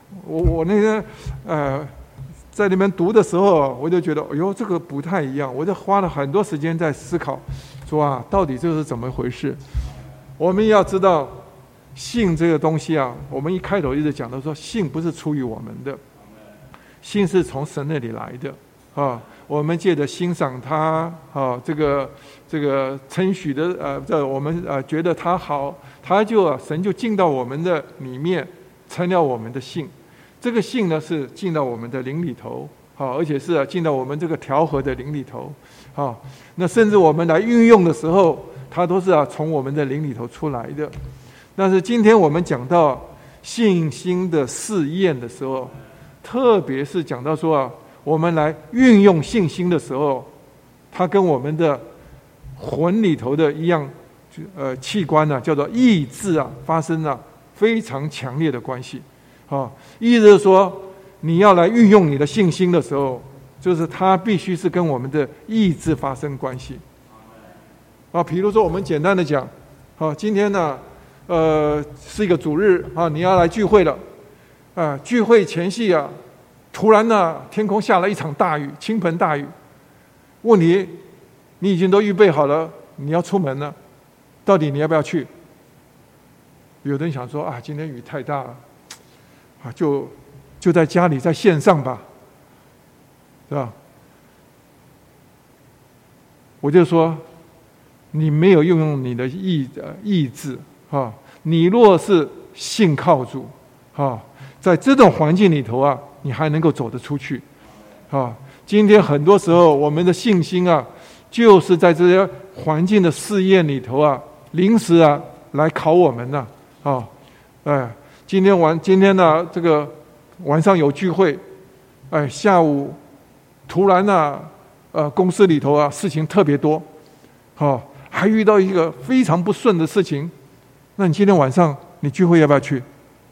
我我那天呃在那边读的时候，我就觉得，哎呦，这个不太一样。我就花了很多时间在思考，说啊，到底这是怎么回事？我们要知道，信这个东西啊，我们一开头一直讲到说，信不是出于我们的，信是从神那里来的啊。我们借着欣赏他啊，这个这个称许的呃，这我们呃觉得他好，他就啊神就进到我们的里面，成了我们的信。这个信呢是进到我们的灵里头，好，而且是啊进到我们这个调和的灵里头，好，那甚至我们来运用的时候，它都是啊从我们的灵里头出来的。但是今天我们讲到信心的试验的时候，特别是讲到说啊。我们来运用信心的时候，它跟我们的魂里头的一样，呃，器官呢、啊，叫做意志啊，发生了非常强烈的关系。啊，意思是说，你要来运用你的信心的时候，就是它必须是跟我们的意志发生关系。啊，比如说我们简单的讲，啊，今天呢，呃，是一个主日啊，你要来聚会了，啊，聚会前夕啊。突然呢，天空下了一场大雨，倾盆大雨。问你，你已经都预备好了，你要出门了，到底你要不要去？有人想说啊，今天雨太大了，啊，就就在家里，在线上吧，是吧？我就说，你没有运用你的意呃意志啊，你若是信靠主啊，在这种环境里头啊。你还能够走得出去，啊！今天很多时候，我们的信心啊，就是在这些环境的试验里头啊，临时啊来考我们呢、啊，啊，哎，今天晚今天呢，这个晚上有聚会，哎，下午突然呢、啊，呃，公司里头啊事情特别多，啊，还遇到一个非常不顺的事情，那你今天晚上你聚会要不要去？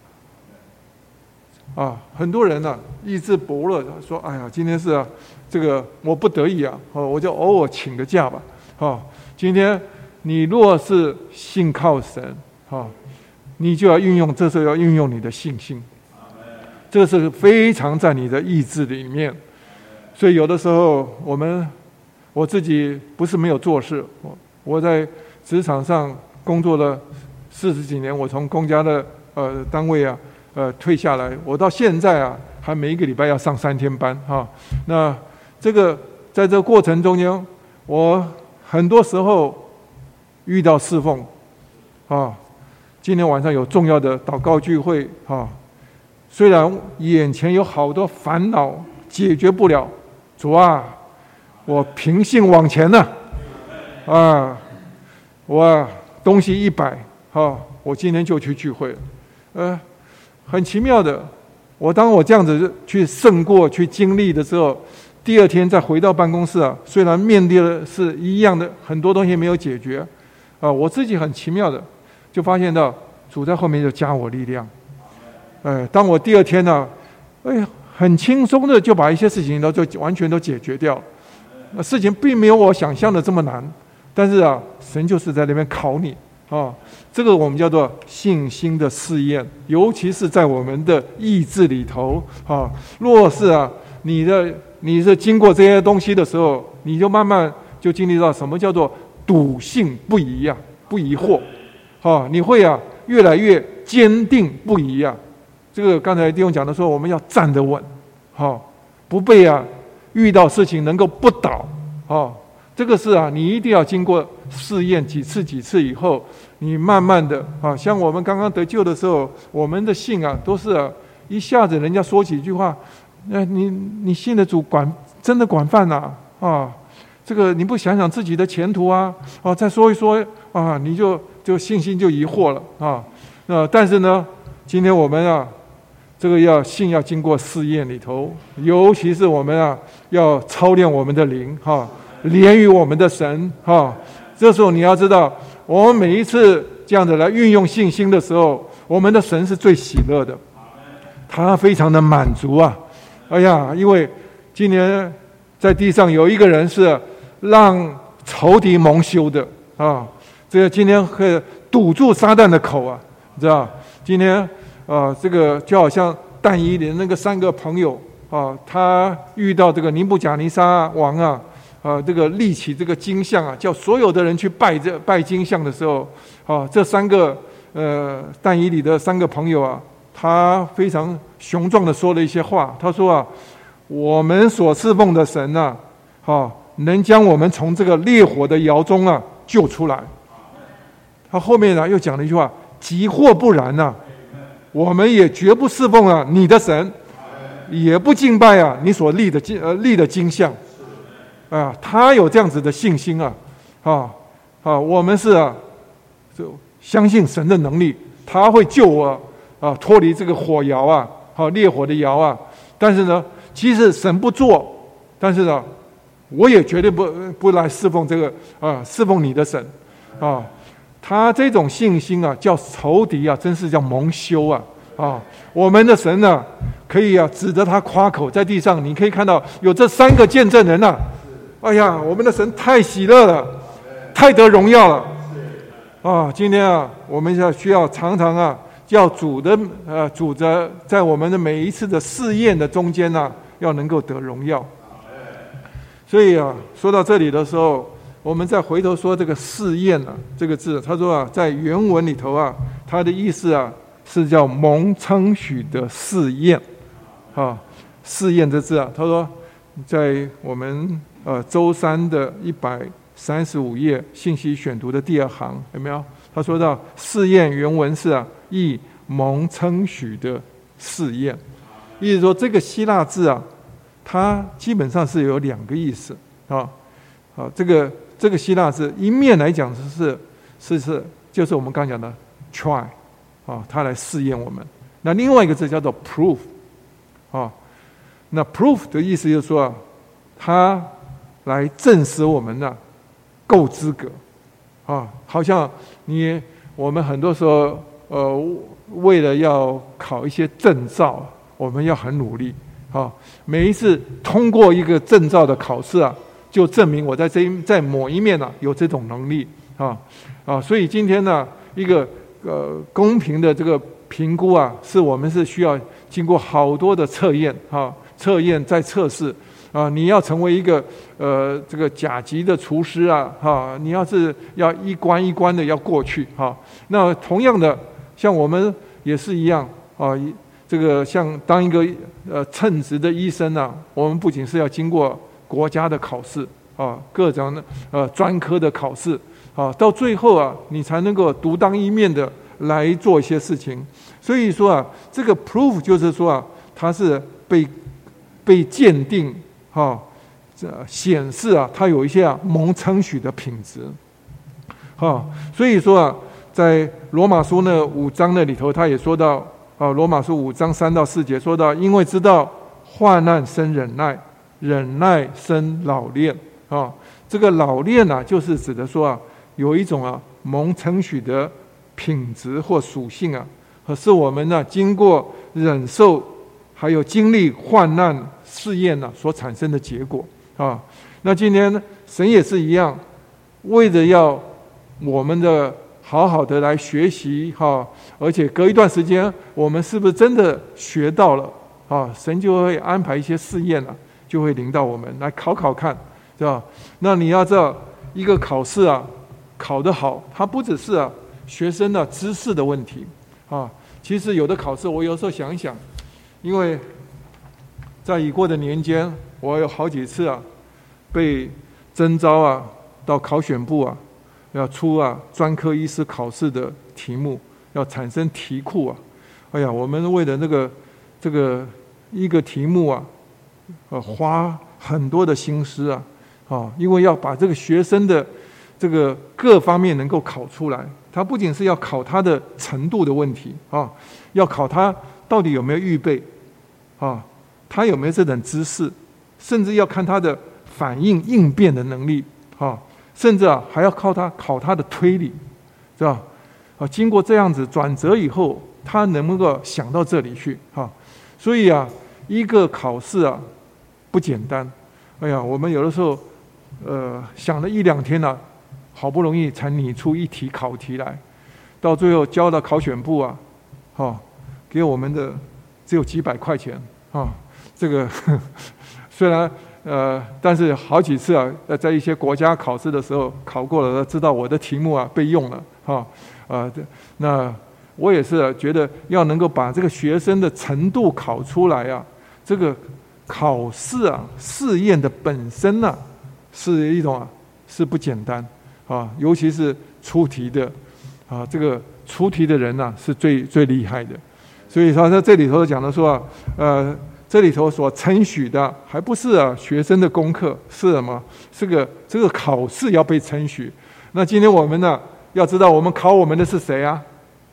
啊，很多人呢、啊、意志薄弱，说：“哎呀，今天是啊，这个我不得已啊，哦，我就偶尔请个假吧。”哦，今天你若是信靠神，哦，你就要运用，这时候要运用你的信心，这是非常在你的意志里面。所以有的时候，我们我自己不是没有做事，我我在职场上工作了四十几年，我从公家的呃单位啊。呃，退下来，我到现在啊，还每一个礼拜要上三天班哈、啊。那这个在这个过程中间，我很多时候遇到侍奉啊，今天晚上有重要的祷告聚会啊，虽然眼前有好多烦恼解决不了，主啊，我凭信往前呢、啊，啊，我、啊、东西一摆啊，我今天就去聚会了，呃。很奇妙的，我当我这样子去胜过、去经历的时候，第二天再回到办公室啊，虽然面对的是一样的很多东西没有解决，啊，我自己很奇妙的就发现到主在后面就加我力量，哎，当我第二天呢、啊，哎，很轻松的就把一些事情都就完全都解决掉了，事情并没有我想象的这么难，但是啊，神就是在那边考你。啊，这个我们叫做信心的试验，尤其是在我们的意志里头啊。若是啊，你的你是经过这些东西的时候，你就慢慢就经历到什么叫做笃信不疑啊，不疑惑啊，你会啊越来越坚定不疑啊。这个刚才弟兄讲的说，我们要站得稳，哈，不被啊遇到事情能够不倒啊。这个是啊，你一定要经过试验几次几次以后，你慢慢的啊，像我们刚刚得救的时候，我们的信啊，都是啊，一下子人家说几句话，那、呃、你你信的主管真的管饭呐 啊, 啊，这个你不想想自己的前途啊，啊，再说一说啊，你就就信心就疑惑了啊。那、呃、但是呢，今天我们啊，这个要信要经过试验里头，尤其是我们啊，要操练我们的灵哈。啊连于我们的神哈，这时候你要知道，我们每一次这样子来运用信心的时候，我们的神是最喜乐的，他非常的满足啊！哎呀，因为今年在地上有一个人是让仇敌蒙羞的啊，这个今天可以堵住撒旦的口啊，你知道？今天啊，这个就好像但以理的那个三个朋友啊，他遇到这个尼布甲尼撒王啊，啊，这个立起这个金像啊，叫所有的人去拜这拜金像的时候，啊，这三个呃但以理的三个朋友啊，他非常雄壮的说了一些话，他说啊，我们所侍奉的神啊，啊，能将我们从这个烈火的窑中啊救出来。他后面呢又讲了一句话：即或不然呢、啊，我们也绝不侍奉啊你的神，也不敬拜啊你所立的金呃立的金像。啊，他有这样子的信心啊，啊啊，我们是啊，就相信神的能力，他会救我啊，脱离这个火窑啊，好、啊、烈火的窑啊。但是呢，即使神不做，但是呢，我也绝对不不来侍奉这个啊，侍奉你的神啊。他这种信心啊，叫仇敌啊，真是叫蒙羞啊啊！我们的神呢、啊，可以啊，指着他夸口，在地上你可以看到有这三个见证人啊。哎呀，我们的神太喜乐了，太得荣耀了啊！今天啊，我们要需要常常啊，叫主的呃主着在我们的每一次的试验的中间呢、啊，要能够得荣耀。所以啊，说到这里的时候，我们再回头说这个试验啊这个字，他说啊，在原文里头啊，它的意思啊是叫蒙称许的试验啊，试验这字啊，他说在我们。呃，周三的一百三十五页信息选读的第二行有没有？他说到试验原文是啊，亦蒙称许的试验，意思说这个希腊字啊，它基本上是有两个意思啊。啊，这个这个希腊字一面来讲是是是，就是我们刚讲的 try 啊，它来试验我们。那另外一个字叫做 proof 啊，那 proof 的意思就是说啊，它来证实我们呢够资格啊，好像你我们很多时候呃为了要考一些证照，我们要很努力啊。每一次通过一个证照的考试啊，就证明我在这一在某一面呢、啊、有这种能力啊啊。所以今天呢，一个呃公平的这个评估啊，是我们是需要经过好多的测验啊，测验再测试。啊，你要成为一个呃这个甲级的厨师啊，哈、啊，你要是要一关一关的要过去哈、啊。那同样的，像我们也是一样啊，这个像当一个呃称职的医生啊，我们不仅是要经过国家的考试啊，各种的呃专科的考试啊，到最后啊，你才能够独当一面的来做一些事情。所以说啊，这个 proof 就是说啊，它是被被鉴定。哈，这显示啊，它有一些啊蒙称许的品质，哈，所以说啊，在罗马书那五章那里头，他也说到啊，罗马书五章三到四节说到，因为知道患难生忍耐，忍耐生老练啊，这个老练啊，就是指的说啊，有一种啊蒙称许的品质或属性啊，可是我们呢、啊、经过忍受。还有经历患难试验呢、啊、所产生的结果啊，那今天呢神也是一样，为了要我们的好好的来学习哈、啊，而且隔一段时间我们是不是真的学到了啊？神就会安排一些试验啊，就会领导我们来考考看，是吧？那你要知道一个考试啊，考得好，它不只是啊学生的知识的问题啊，其实有的考试我有时候想一想。因为在已过的年间，我有好几次啊，被征召啊到考选部啊，要出啊专科医师考试的题目，要产生题库啊。哎呀，我们为了那个这个一个题目啊，呃，花很多的心思啊，啊，因为要把这个学生的这个各方面能够考出来，他不仅是要考他的程度的问题啊，要考他到底有没有预备。啊，他有没有这等知识，甚至要看他的反应应变的能力啊，甚至啊还要靠他考他的推理，是吧？啊，经过这样子转折以后，他能不能够想到这里去啊？所以啊，一个考试啊不简单。哎呀，我们有的时候呃想了一两天了、啊，好不容易才拟出一题考题来，到最后交到考选部啊，好、啊、给我们的。 只有几百块钱啊，这个虽然呃，但是好几次啊，在一些国家考试的时候考过了，知道我的题目啊被用了啊，啊，那我也是觉得要能够把这个学生的程度考出来啊，这个考试啊试验的本身呢、啊、是一种啊是不简单啊，尤其是出题的啊，这个出题的人呢、啊、是最最厉害的，所以他在这里头讲的说啊，呃。这里头所承许的还不是啊学生的功课，是什么？这个这个考试要被承许。那今天我们呢，要知道我们考我们的是谁啊？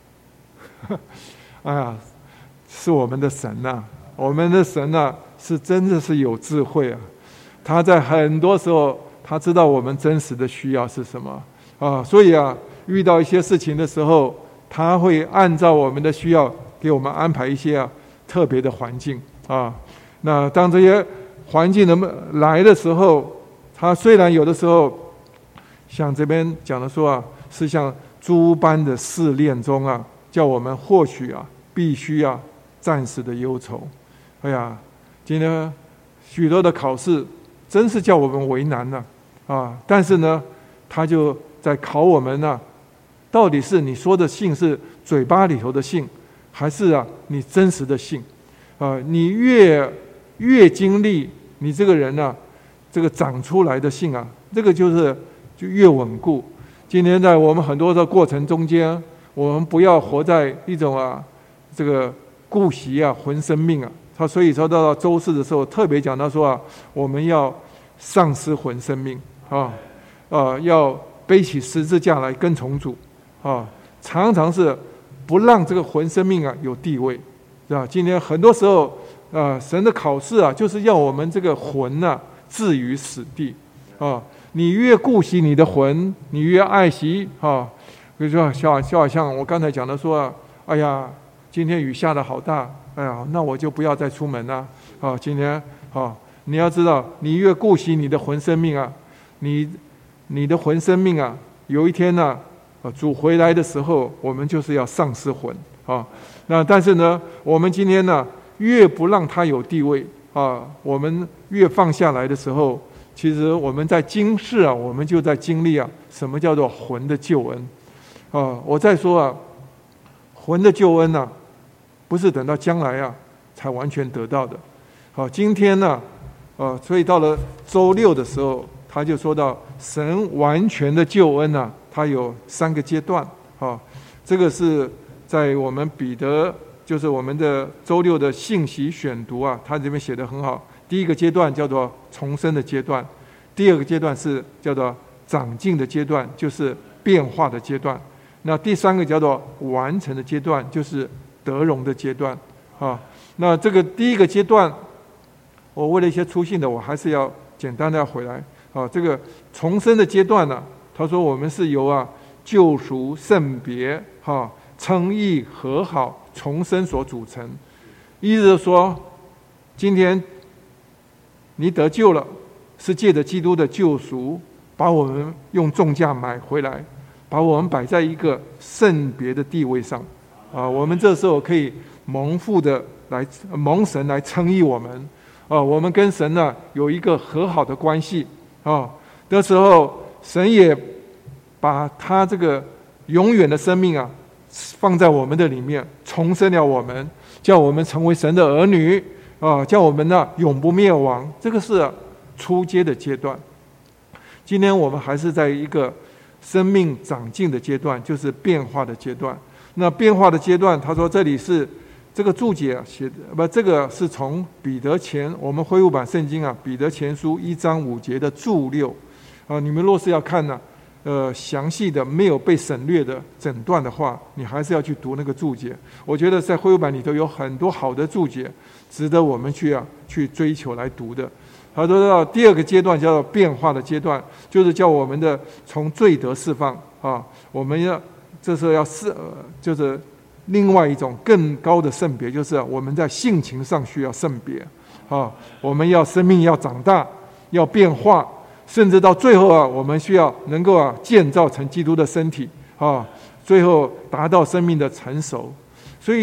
哎呀，是我们的神呐、啊！我们的神呐、啊，是真的是有智慧啊！他在很多时候，他知道我们真实的需要是什么啊，所以啊，遇到一些事情的时候，他会按照我们的需要给我们安排一些啊特别的环境。啊，那当这些环境的来的时候，它虽然有的时候，像这边讲的说啊，是像诸般的试炼中啊，叫我们或许啊，必须啊，暂时的忧愁。哎呀，今天许多的考试，真是叫我们为难了 啊, 啊！但是呢，他就在考我们呢、啊，到底是你说的信是嘴巴里头的信，还是啊你真实的信？啊，你越越经历，你这个人呢、啊，这个长出来的性啊，这个就是就越稳固。今天在我们很多的过程中间，我们不要活在一种啊，这个顾惜啊，魂生命啊。他所以说到周四的时候，特别讲到说啊，我们要丧失魂生命啊，啊，要背起十字架来跟从主啊，常常是不让这个魂生命啊有地位。是吧？今天很多时候，呃，神的考试啊，就是要我们这个魂啊置于死地啊。你越顾惜你的魂，你越爱惜啊。比如说，就就好像我刚才讲的说啊，哎呀，今天雨下得好大，哎呀，那我就不要再出门了啊。今天啊，你要知道，你越顾惜你的魂生命啊，你你的魂生命啊，有一天呢、啊，主回来的时候，我们就是要丧失魂。啊，那但是呢，我们今天呢，越不让他有地位啊，我们越放下来的时候，其实我们在今世啊，我们就在经历啊，什么叫做魂的救恩啊？我再说啊，魂的救恩呢、啊，不是等到将来啊才完全得到的。好、啊，今天呢，呃、啊，所以到了周六的时候，他就说到神完全的救恩呢、啊，它有三个阶段啊，这个是。在我们彼得，就是我们的周六的信息选读啊，他这边写得很好。第一个阶段叫做重生的阶段，第二个阶段是叫做长进的阶段，就是变化的阶段。那第三个叫做完成的阶段，就是得荣的阶段啊。那这个第一个阶段，我为了一些粗信的，我还是要简单的要回来啊。这个重生的阶段呢、啊，他说我们是由啊救赎、圣别哈。啊称义、和好、重生所组成，意思是说，今天你得救了，是借着基督的救赎，把我们用重价买回来，把我们摆在一个圣别的地位上啊。我们这时候可以蒙父的来蒙神来称义我们啊。我们跟神呢有一个和好的关系啊。这时候，神也把他这个永远的生命啊。放在我们的里面，重生了我们，叫我们成为神的儿女啊，叫我们呢永不灭亡。这个是初阶的阶段。今天我们还是在一个生命长进的阶段，就是变化的阶段。那变化的阶段，他说这里是这个注解写的，不，这个是从彼得前我们恢复版圣经啊，彼得前书一章五节的注六啊。你们若是要看呢、啊。呃，详细的没有被省略的整段的话，你还是要去读那个注解。我觉得在恢复版里头有很多好的注解，值得我们去啊去追求来读的。他说到第二个阶段叫做变化的阶段，就是叫我们的从罪得释放啊，我们要这时候要是、呃、就是另外一种更高的圣别，就是我们在性情上需要圣别啊，我们要生命要长大，要变化。甚至到最后啊，我们需要能够啊建造成基督的身体啊，最后达到生命的成熟。所以啊，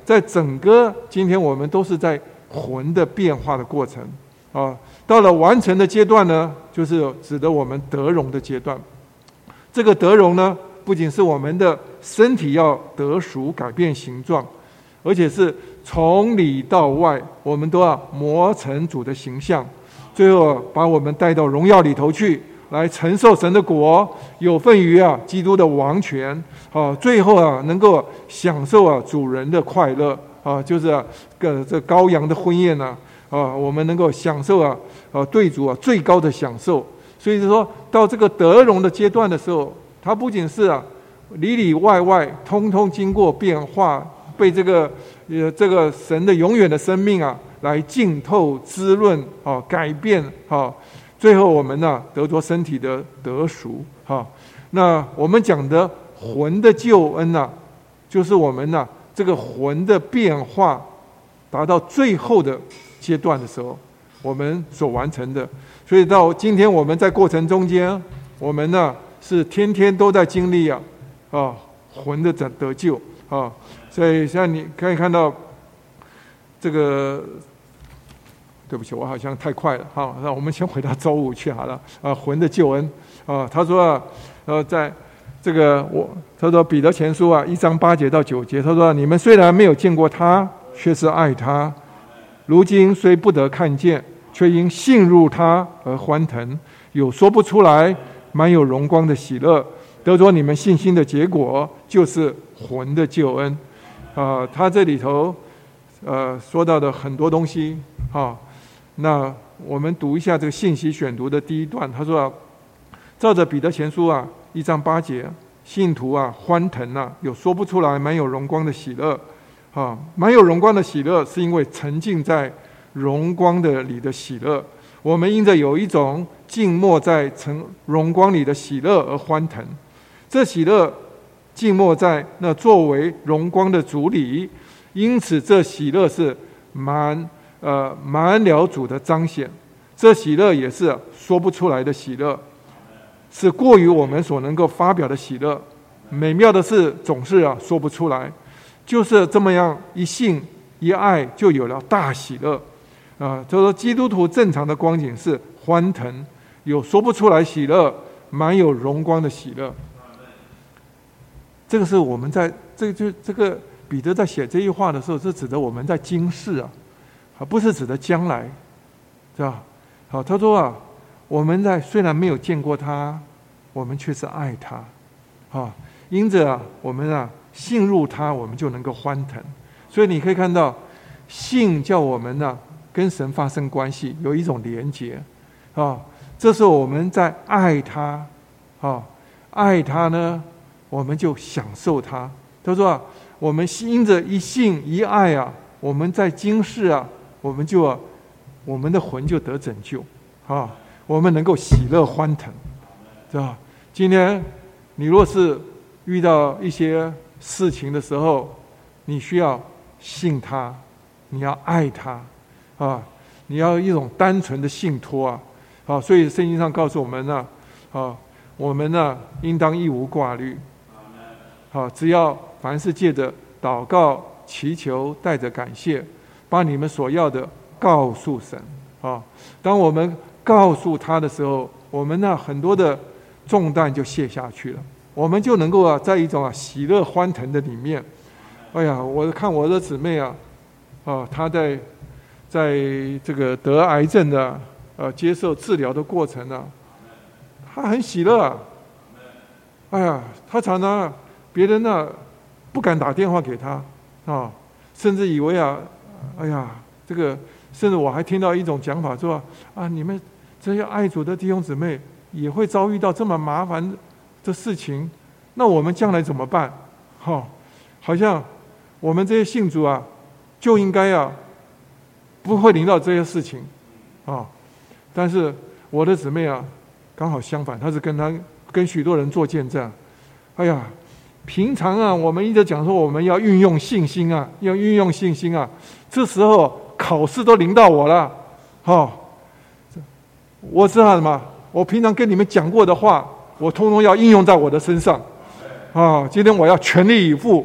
在整个今天我们都是在魂的变化的过程啊。到了完成的阶段呢，就是指的我们得荣的阶段。这个得荣呢，不仅是我们的身体要得赎改变形状，而且是从里到外，我们都要磨成主的形象，最后把我们带到荣耀里头去，来承受神的国，有份于啊基督的王权啊，最后啊能够享受啊主人的快乐啊，就是啊个这羔羊的婚宴呢啊，我们能够享受啊啊对主啊最高的享受。所以说到这个得荣的阶段的时候，它不仅是啊里里外外通通经过变化，被这个呃这个神的永远的生命啊来浸透滋润啊改变啊，最后我们呢、啊、得着身体的得赎啊。那我们讲的魂的救恩呢、啊，就是我们呢、啊、这个魂的变化达到最后的阶段的时候，我们所完成的。所以到今天我们在过程中间，我们呢是天天都在经历啊啊魂的得救啊。所以像你可以看到这个，对不起，我好像太快了。好，那我们先回到周五去好了。啊，魂的救恩啊，他说啊，呃，在这个我他说彼得前书啊一章八节到九节，他说你们虽然没有见过他，却是爱他；如今虽不得看见，却因信入他而欢腾，有说不出来满有荣光的喜乐，得着你们信心的结果，就是魂的救恩。啊，他这里头呃说到的很多东西啊，那我们读一下这个信息选读的第一段。他说啊，照着彼得前书啊一章八节，信徒啊欢腾啊，有说不出来满有荣光的喜乐啊，满有荣光的喜乐，是因为沉浸在荣光的里的喜乐。我们因着有一种静默在成荣光里的喜乐而欢腾，这喜乐静默在那作为荣光的主里，因此这喜乐是满呃满了主的彰显。这喜乐也是说不出来的喜乐，是过于我们所能够发表的喜乐。美妙的事总是啊说不出来，就是这么样一信一爱，就有了大喜乐。啊，就说基督徒正常的光景是欢腾，有说不出来喜乐，满有荣光的喜乐。这个是我们在这个就这个彼得在写这句话的时候，是指的我们在今世啊，啊不是指的将来，是吧？好，他说啊，我们在虽然没有见过他，我们却是爱他，啊，因着啊我们啊信入他，我们就能够欢腾。所以你可以看到，信叫我们呢、啊。跟神发生关系，有一种连结啊。这时候我们在爱他啊，爱他呢，我们就享受他。他说啊，我们因着一信一爱啊，我们在今世啊，我们就啊，我们的魂就得拯救啊，我们能够喜乐欢腾，对吧？今天你若是遇到一些事情的时候，你需要信他，你要爱他。啊，你要一种单纯的信托啊，啊，所以圣经上告诉我们呢、啊，啊，我们呢应当一无挂虑，好、啊，只要凡是借着祷告、祈求，带着感谢，把你们所要的告诉神啊。当我们告诉他的时候，我们呢很多的重担就卸下去了，我们就能够啊在一种啊喜乐欢腾的里面。哎呀，我看我的姊妹啊，啊，她在。在这个得癌症的呃接受治疗的过程呢、啊，他很喜乐、啊。哎呀，他常常别人呢、啊、不敢打电话给他啊，甚至以为啊，哎呀，这个甚至我还听到一种讲法说啊，你们这些爱主的弟兄姊妹也会遭遇到这么麻烦的事情，那我们将来怎么办？哈、哦，好像我们这些信主啊，就应该啊。不会临到这些事情，啊，但是我的姊妹啊，刚好相反，她是跟她跟许多人做见证。哎呀，平常啊，我们一直讲说我们要运用信心啊，要运用信心啊。这时候考试都临到我了，哦，我知道什么？我平常跟你们讲过的话，我通通要应用在我的身上。啊，今天我要全力以赴，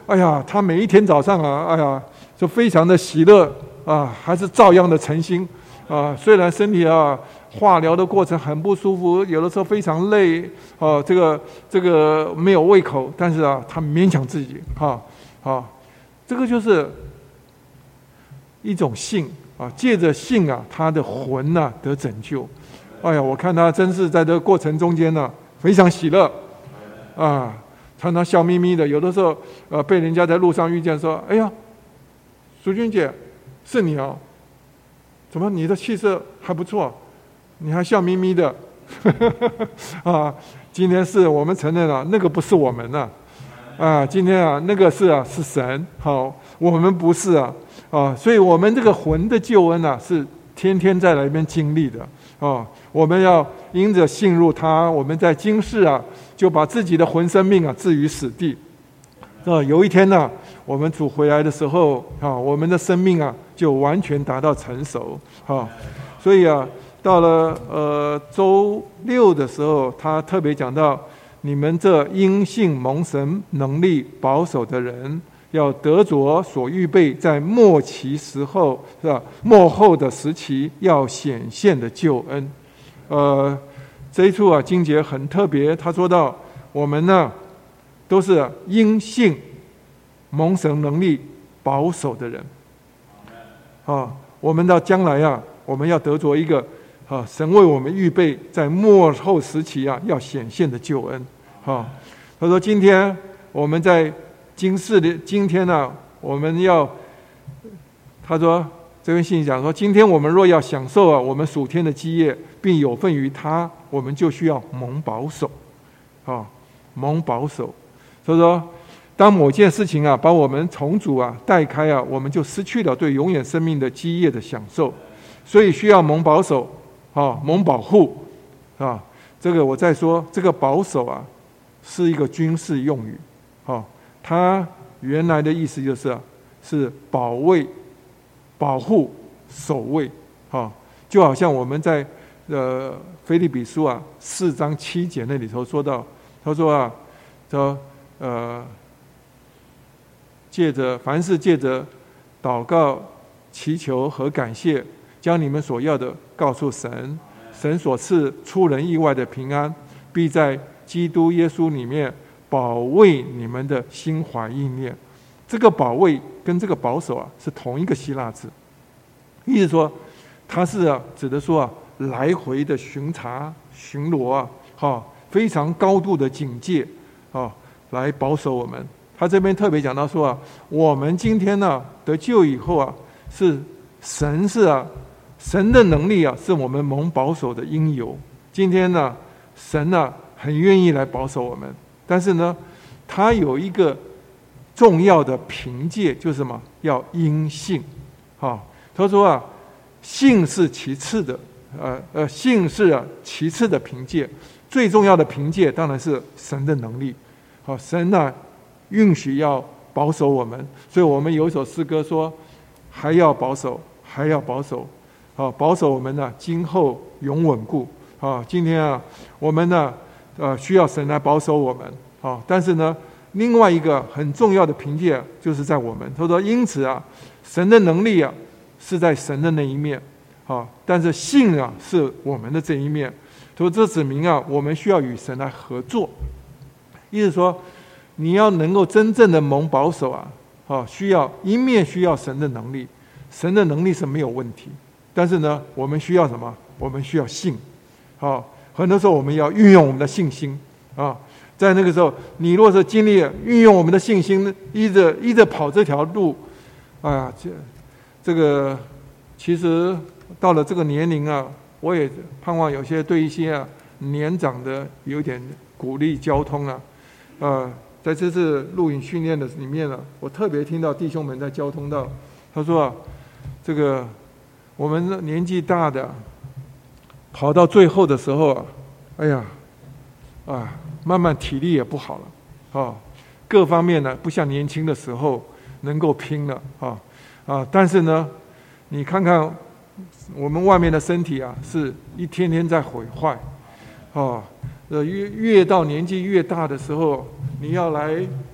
哎呀，他每一天早上啊，哎呀，就非常的喜乐啊，还是照样的诚心啊。虽然身体啊化疗的过程很不舒服，有的时候非常累啊，这个这个没有胃口，但是啊，他勉强自己哈啊，这个就是一种信啊，借着信啊，他的魂呐、啊、得拯救。哎呀，我看他真是在这个过程中间呢、啊，非常喜乐啊。常常笑眯眯的，有的时候，呃，被人家在路上遇见，说：“哎呀，淑君姐，是你哦？怎么你的气色还不错？你还笑眯眯的？”啊，今天是我们承认了、啊，那个不是我们呐、啊，啊，今天啊，那个是啊，是神，好，我们不是啊，啊，所以我们这个魂的救恩啊，是天天在那边经历的。哦，我们要因着信入他，我们在今世啊，就把自己的魂生命啊置于死地。啊，有一天呢、啊，我们主回来的时候啊，我们的生命啊就完全达到成熟。啊，所以啊，到了呃周六的时候，他特别讲到，你们这因信蒙神能力保守的人，要得着所预备在末期时候是吧？末后的时期要显现的救恩。呃，这一处啊，经节很特别，他说到我们呢都是因信蒙神能力保守的人啊。我们到将来啊，我们要得着一个啊，神为我们预备在末后时期啊要显现的救恩啊。他说今天我们在今世的今天呢、啊，我们要，他说这封信讲说，今天我们若要享受啊，我们属天的基业，并有份于他，我们就需要蒙保守，啊，蒙保守。所以说，当某件事情啊，把我们从主啊带开啊，我们就失去了对永远生命的基业的享受，所以需要蒙保守，啊，蒙保护，啊，这个我再说，这个保守啊，是一个军事用语，啊。它原来的意思就是啊，是保卫、保护、守卫，啊，就好像我们在呃腓立比书啊四章七节那里头说到，他说啊，说呃，借着凡事借着祷告、祈求和感谢，将你们所要的告诉神，神所赐出人意外的平安，必在基督耶稣里面保卫你们的心怀意念。这个保卫跟这个保守啊是同一个希腊字，意思说它是啊指的说啊来回的巡查巡逻啊，哈，非常高度的警戒啊，来保守我们。他这边特别讲到说啊，我们今天呢、啊、得救以后啊，是神是啊神的能力啊，是我们蒙保守的因由。今天呢，神呢、啊、很愿意来保守我们。但是呢，他有一个重要的凭借，就是什么？要因信。啊，他说啊，信是其次的，呃呃，信是啊其次的凭借，最重要的凭借当然是神的能力。好，神呢、啊、允许要保守我们，所以我们有一首诗歌说，还要保守，还要保守，好，保守我们呢、啊，今后永稳固。啊，今天啊，我们呢。呃，需要神来保守我们，啊，但是呢，另外一个很重要的凭借就是在我们。他说，因此啊，神的能力啊是在神的那一面，啊，但是信啊是我们的这一面。所以这指明啊，我们需要与神来合作。意思说，你要能够真正的蒙保守啊，啊，需要一面需要神的能力，神的能力是没有问题，但是呢，我们需要什么？我们需要信，啊。很多时候我们要运用我们的信心啊，在那个时候，你若是经历运用我们的信心，依着依着跑这条路，啊，这这个其实到了这个年龄啊，我也盼望有些对一些啊年长的有点鼓励交通啊，呃，在这次录影训练的里面呢、啊，我特别听到弟兄们在交通道，他说啊，这个我们年纪大的。跑到最后的时候啊，哎呀，啊，慢慢体力也不好了，啊，各方面呢不像年轻的时候能够拼了，啊啊，但是呢，你看看我们外面的身体啊，是一天天在毁坏，啊，呃，越越到年纪越大的时候，你要来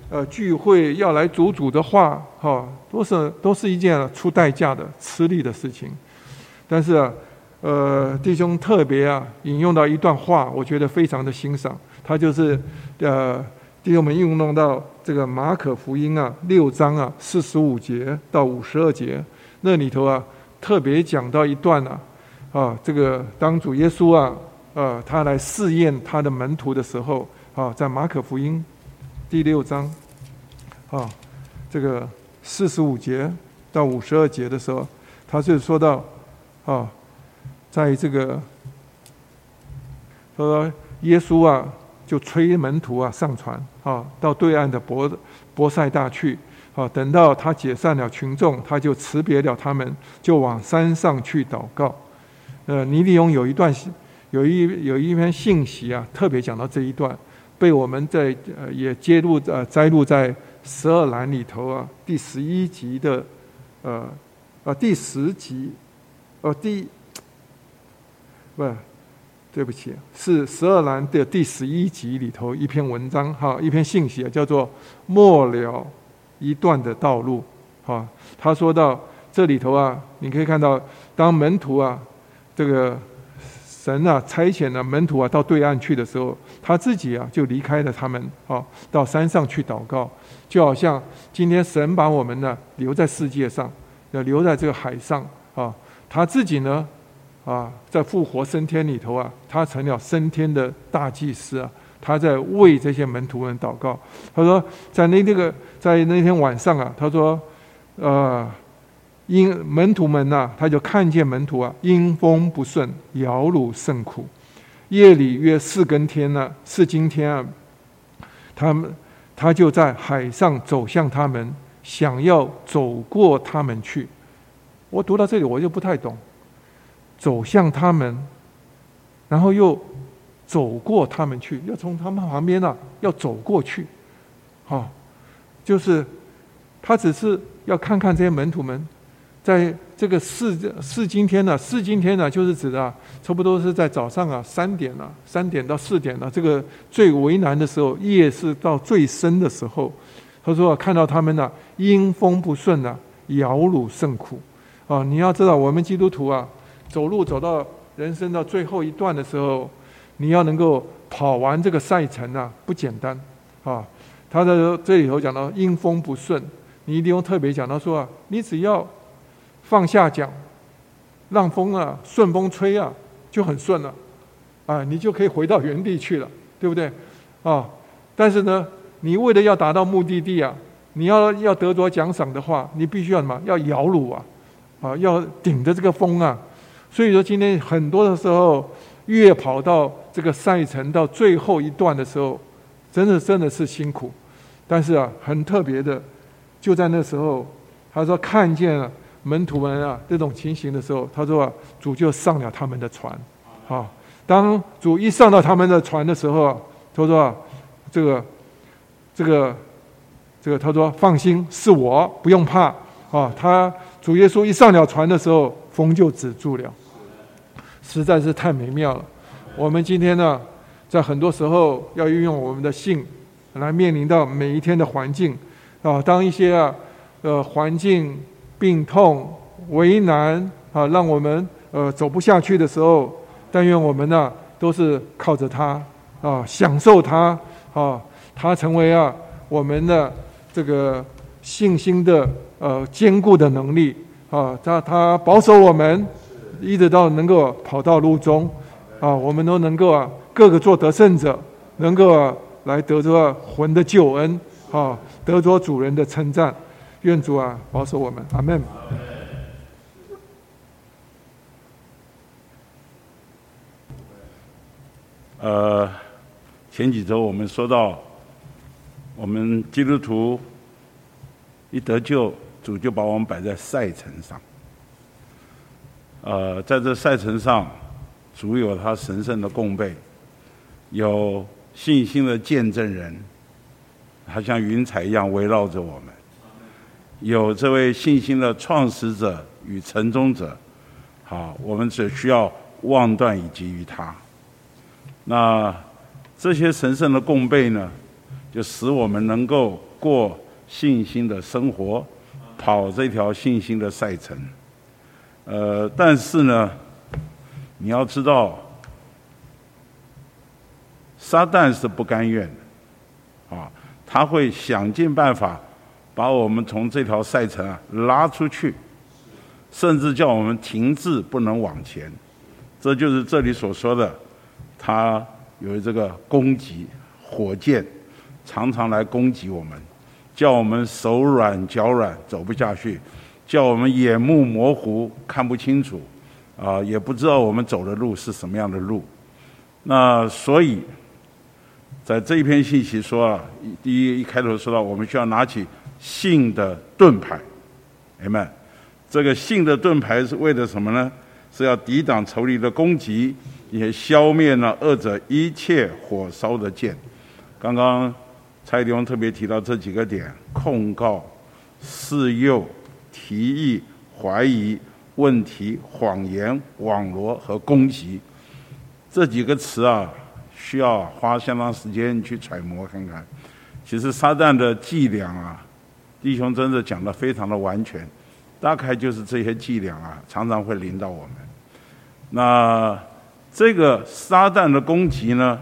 呃聚会，要来主主的话，哈、哦，都是都是一件出代价的、吃力的事情。但是啊，呃，弟兄特别啊引用到一段话，我觉得非常的欣赏。他就是呃，弟兄们应用到这个马可福音啊六章啊四十五节到五十二节那里头啊，特别讲到一段啊，啊，这个当主耶稣啊，呃，他来试验他的门徒的时候啊，在马可福音第六章啊，这个四十五节到五十二节的时候，他就说到啊，在这个他说耶稣啊。就催门徒啊上船啊，到对岸的伯伯赛大去啊。等到他解散了群众，他就辞别了他们，就往山上去祷告。呃，尼利翁有一段有一有一篇信息啊，特别讲到这一段，被我们在呃也揭录呃摘录在十二栏里头啊，第十一集的呃呃第十集呃第不。对不起，是十二栏的第十一集里头一篇文章哈，一篇信息啊，叫做“末了一段的道路”哈。他说到这里头啊，你可以看到，当门徒啊，这个神啊差遣了门徒啊到对岸去的时候，他自己啊就离开了他们啊，到山上去祷告，就好像今天神把我们呢留在世界上，要留在这个海上啊，他自己呢。啊，在复活升天里头啊，他成了升天的大祭司啊，他在为这些门徒们祷告。他说，在那那个在那天晚上啊，他说，呃，因门徒们呐、啊，他就看见门徒啊，因风不顺，摇橹甚苦。夜里约四更天呢、啊，是今天啊，他们他就在海上走向他们，想要走过他们去。我读到这里，我就不太懂。走向他们，然后又走过他们去，要从他们旁边啊，要走过去，哦，就是他只是要看看这些门徒们，在这个四四今天呢、啊，四今天呢、啊，就是指的、啊、差不多是在早上啊三点啊，三点到四点啊，这个最为难的时候，夜是到最深的时候。他说、啊、看到他们呢、啊，因风不顺啊，摇橹甚苦啊。你要知道，我们基督徒啊。走路走到人生的最后一段的时候，你要能够跑完这个赛程啊，不简单啊。他在这里头讲到因风不顺，你一定要特别讲到说啊，你只要放下桨，让风啊顺风吹啊，就很顺了啊，你就可以回到原地去了，对不对啊？但是呢，你为了要达到目的地啊，你要要得着奖赏的话，你必须要什么？要摇橹啊，啊，要顶着这个风啊。所以说，今天很多的时候，越跑到这个赛程到最后一段的时候，真的真的是辛苦。但是啊，很特别的，就在那时候，他说看见了门徒们啊这种情形的时候，他说啊，主就上了他们的船。啊，当主一上到他们的船的时候啊，他说啊，这个这个这个，他说放心，是我，不用怕啊。他主耶稣一上了船的时候，风就止住了。实在是太美妙了。我们今天呢，在很多时候要运用我们的信来面临到每一天的环境啊。当一些啊呃环境病痛为难啊，让我们呃走不下去的时候，但愿我们呢都是靠着他啊，享受他啊，他成为啊我们的这个信心的呃坚固的能力啊，他他保守我们。一直到能够跑到路中啊，我们都能够啊，各个做得胜者，能够啊来得着魂的救恩啊，得着主人的称赞。愿主啊保守我们，阿们。 呃，前几周我们说到，我们基督徒一得救，主就把我们摆在赛程上。呃，在这赛程上，主有他神圣的供备，有信心的见证人，他像云彩一样围绕着我们；有这位信心的创始者与成终者，好，我们只需要望断以及于他。那这些神圣的供备呢，就使我们能够过信心的生活，跑这条信心的赛程。呃，但是呢，你要知道，撒旦是不甘愿的，啊，他会想尽办法把我们从这条赛程啊拉出去，甚至叫我们停滞，不能往前。这就是这里所说的，他有这个攻击火箭，常常来攻击我们，叫我们手软脚软，走不下去，叫我们眼目模糊，看不清楚，啊、呃，也不知道我们走的路是什么样的路。那所以，在这一篇信息说啊，第一一开头说到，我们需要拿起信的盾牌，阿们。这个信的盾牌是为了什么呢？是要抵挡仇敌的攻击，也消灭了恶者一切火烧的箭。刚刚蔡弟兄特别提到这几个点：控告、示诱、提议、怀疑、问题、谎言、网罗和攻击。这几个词啊，需要花相当时间去揣摩看看。其实撒旦的伎俩啊，弟兄真的讲得非常的完全，大概就是这些伎俩啊，常常会临到我们。那这个撒旦的攻击呢，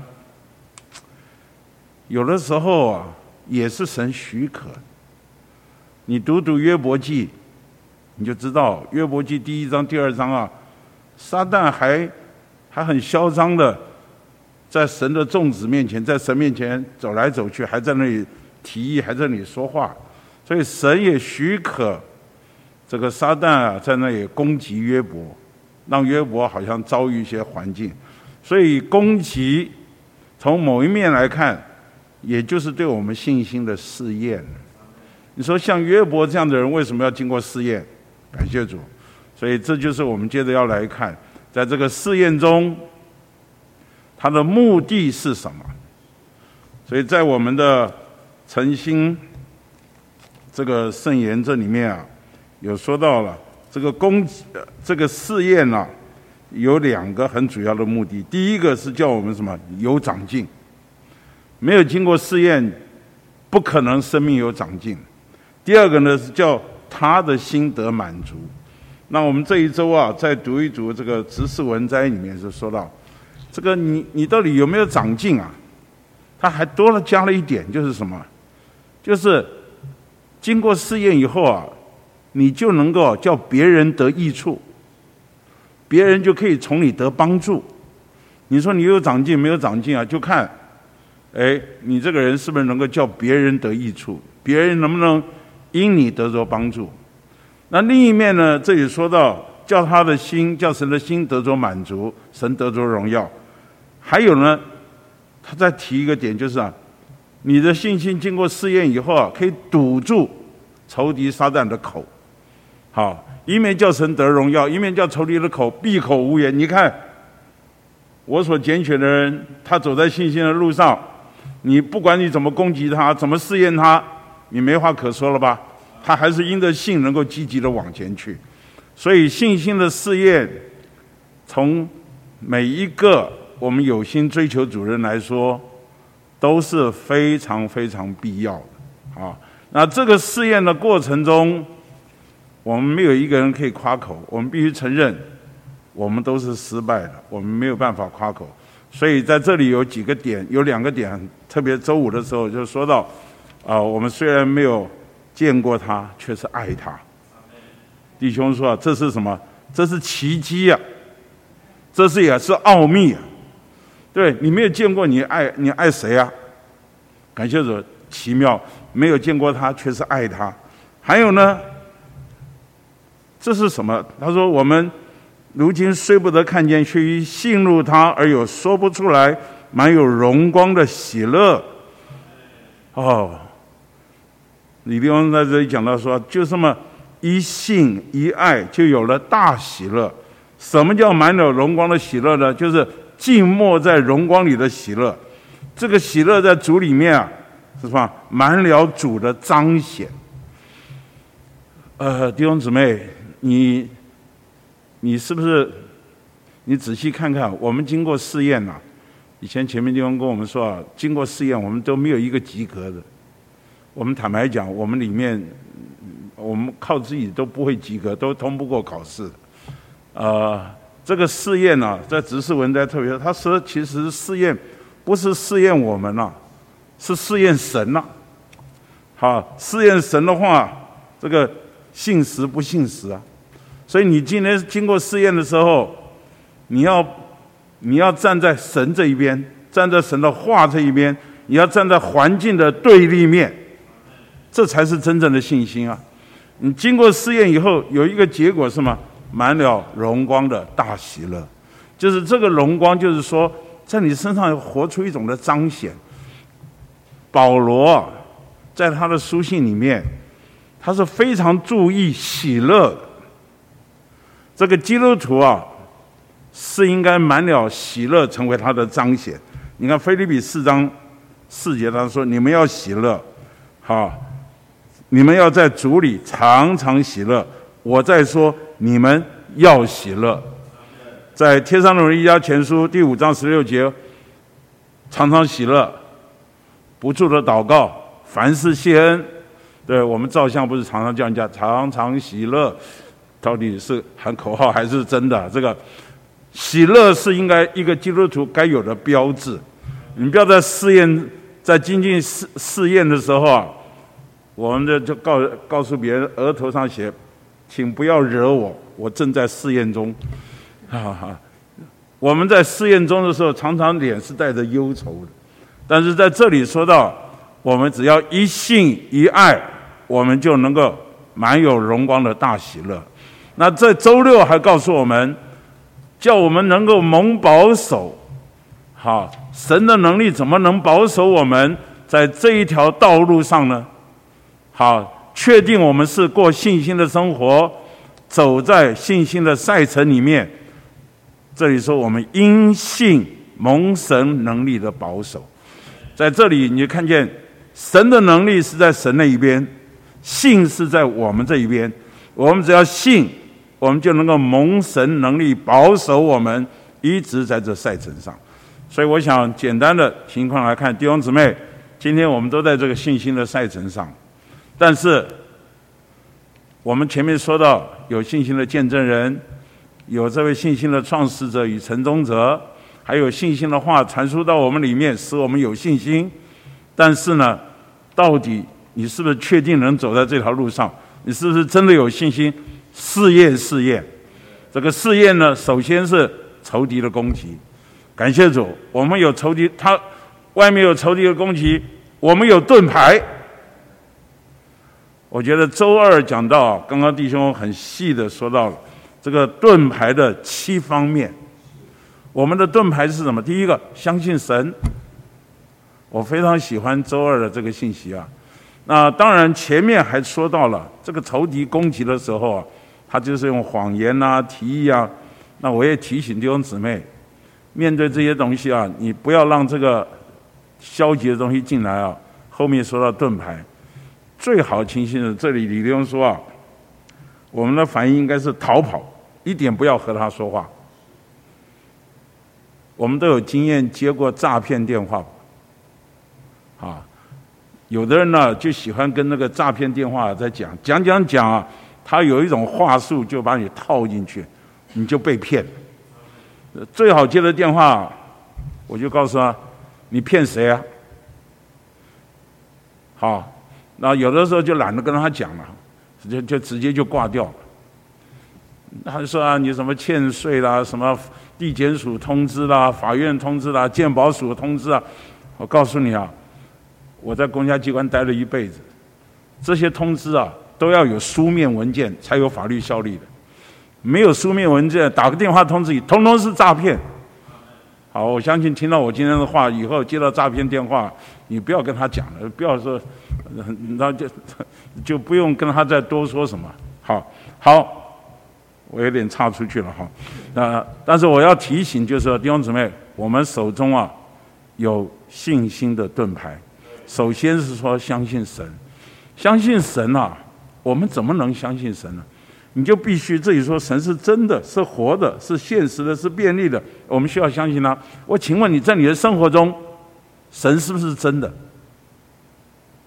有的时候啊，也是神许可。你读读约伯记，你就知道约伯记第一章、第二章啊，撒旦还还很嚣张的，在神的众子面前，在神面前走来走去，还在那里提议，还在那里说话。所以神也许可这个撒旦啊，在那里攻击约伯，让约伯好像遭遇一些环境。所以攻击从某一面来看，也就是对我们信心的试验。你说像约伯这样的人为什么要经过试验？感谢主。所以这就是我们接着要来看，在这个试验中他的目的是什么。所以在我们的诚心这个圣言这里面啊，有说到了这个攻击这个试验啊，有两个很主要的目的。第一个是叫我们什么？有长进。没有经过试验，不可能生命有长进。第二个呢，是叫他的心得满足。那我们这一周啊，再读一读这个执事文摘里面就说到，这个你你到底有没有长进啊？他还多了加了一点，就是什么？就是经过试验以后啊，你就能够叫别人得益处，别人就可以从你得帮助。你说你有长进没有长进啊？就看，哎，你这个人是不是能够叫别人得益处？别人能不能因你得着帮助？那另一面呢？这里说到叫他的心，叫神的心得着满足，神得着荣耀。还有呢，他再提一个点，就是啊，你的信心经过试验以后啊，可以堵住仇敌撒旦的口。好，一面叫神得荣耀，一面叫仇敌的口闭口无言。你看，我所拣选的人，他走在信心的路上，你不管你怎么攻击他，怎么试验他，你没话可说了吧？他还是因着信能够积极的往前去。所以信心的试验，从每一个我们有心追求主人来说，都是非常非常必要的啊。那这个试验的过程中，我们没有一个人可以夸口，我们必须承认，我们都是失败的，我们没有办法夸口。所以在这里有几个点，有两个点，特别周五的时候就说到，啊、呃，我们虽然没有见过他，却是爱他。弟兄说、啊，这是什么？这是奇迹啊！这是也是奥秘啊！对，你没有见过，你爱你爱谁啊？感谢主，奇妙，没有见过他，却是爱他。还有呢，这是什么？他说我们如今虽不得看见，却因信入他而有说不出来、满有荣光的喜乐。哦，李弟兄在这里讲到说，就这么一信一爱，就有了大喜乐。什么叫满有荣光的喜乐呢？就是浸没在荣光里的喜乐。这个喜乐在主里面啊，是吧？满了主的彰显。呃，弟兄姊妹，你你是不是？你仔细看看，我们经过试验呐、啊。以前前面弟兄跟我们说啊，经过试验，我们都没有一个及格的。 我们坦白讲，我们里面我们靠自己都不会及格，都通不过考试。呃，这个试验呢、啊，在执事文在特别，他说其实试验不是试验我们呐、啊，是试验神呐、啊。好，试验神的话，这个信实不信实啊？所以你今天经过试验的时候，你要你要站在神这一边，站在神的话这一边，你要站在环境的对立面，这才是真正的信心啊！你经过试验以后，有一个结果是什么？满了荣光的大喜乐，就是这个荣光，就是说在你身上活出一种的彰显。保罗在他的书信里面，他是非常注意喜乐的。这个基督徒啊，是应该满了喜乐成为他的彰显。你看腓立比四章四节，他说：“你们要喜乐，好，你们要在主里常常喜乐。”我在说，你们要喜乐。在帖撒罗尼迦前书第五章十六节，常常喜乐，不住的祷告，凡事谢恩。对，我们照相不是常常叫人家常常喜乐，到底是喊口号还是真的？这个喜乐是应该一个基督徒该有的标志。你不要在试验，在经济试试验的时候啊，我们就就告告诉别人，额头上写，请不要惹我，我正在试验中。哈哈，我们在试验中的时候，常常脸是带着忧愁的。但是在这里说到，我们只要一信一爱，我们就能够满有荣光的大喜乐。那在周六还告诉我们，叫我们能够蒙保守。好，神的能力怎么能保守我们在这一条道路上呢？好，确定我们是过信心的生活，走在信心的赛程里面。这里说我们因信蒙神能力的保守，在这里你就看见神的能力是在神那一边，信是在我们这一边。我们只要信，我们就能够蒙神能力保守我们，一直在这赛程上。所以我想简单的情况来看，弟兄姊妹，今天我们都在这个信心的赛程上，但是我们前面说到有信心的见证人，有这位信心的创始者与成终者，还有信心的话传输到我们里面，使我们有信心。但是呢，到底你是不是确定能走在这条路上？你是不是真的有信心？试验试验，这个试验呢，首先是仇敌的攻击。感谢主，我们有仇敌，他外面有仇敌的攻击，我们有盾牌。我觉得周二讲到，刚刚弟兄很细的说到了这个盾牌的七方面。我们的盾牌是什么？第一个，相信神。我非常喜欢周二的这个信息啊。那当然前面还说到了这个仇敌攻击的时候啊，他就是用谎言啊、提议啊。那我也提醒弟兄姊妹，面对这些东西啊，你不要让这个消极的东西进来啊。后面说到盾牌，最好清醒的，这里李弟兄说啊，我们的反应应该是逃跑，一点不要和他说话。我们都有经验接过诈骗电话啊，有的人呢就喜欢跟那个诈骗电话在讲讲讲讲啊，他有一种话术就把你套进去，你就被骗了。最好接的电话，我就告诉他，你骗谁啊？好，那有的时候就懒得跟他讲了，就就直接就挂掉了。他就说啊，你什么欠税啦，什么地检署通知啦，法院通知啦，健保署通知啊。我告诉你啊，我在公家机关待了一辈子，这些通知啊都要有书面文件才有法律效力的。没有书面文件，打个电话通知你，通通是诈骗。好，我相信听到我今天的话以后，接到诈骗电话，你不要跟他讲了，不要说，那就就不用跟他再多说什么。好，好，我有点岔出去了哈。那但是我要提醒，就是说弟兄姊妹，我们手中啊有信心的盾牌。首先是说相信神，相信神啊，我们怎么能相信神呢？你就必须这里说神是真的，是活的，是现实的，是便利的，我们需要相信他。我请问你在你的生活中，神是不是真的？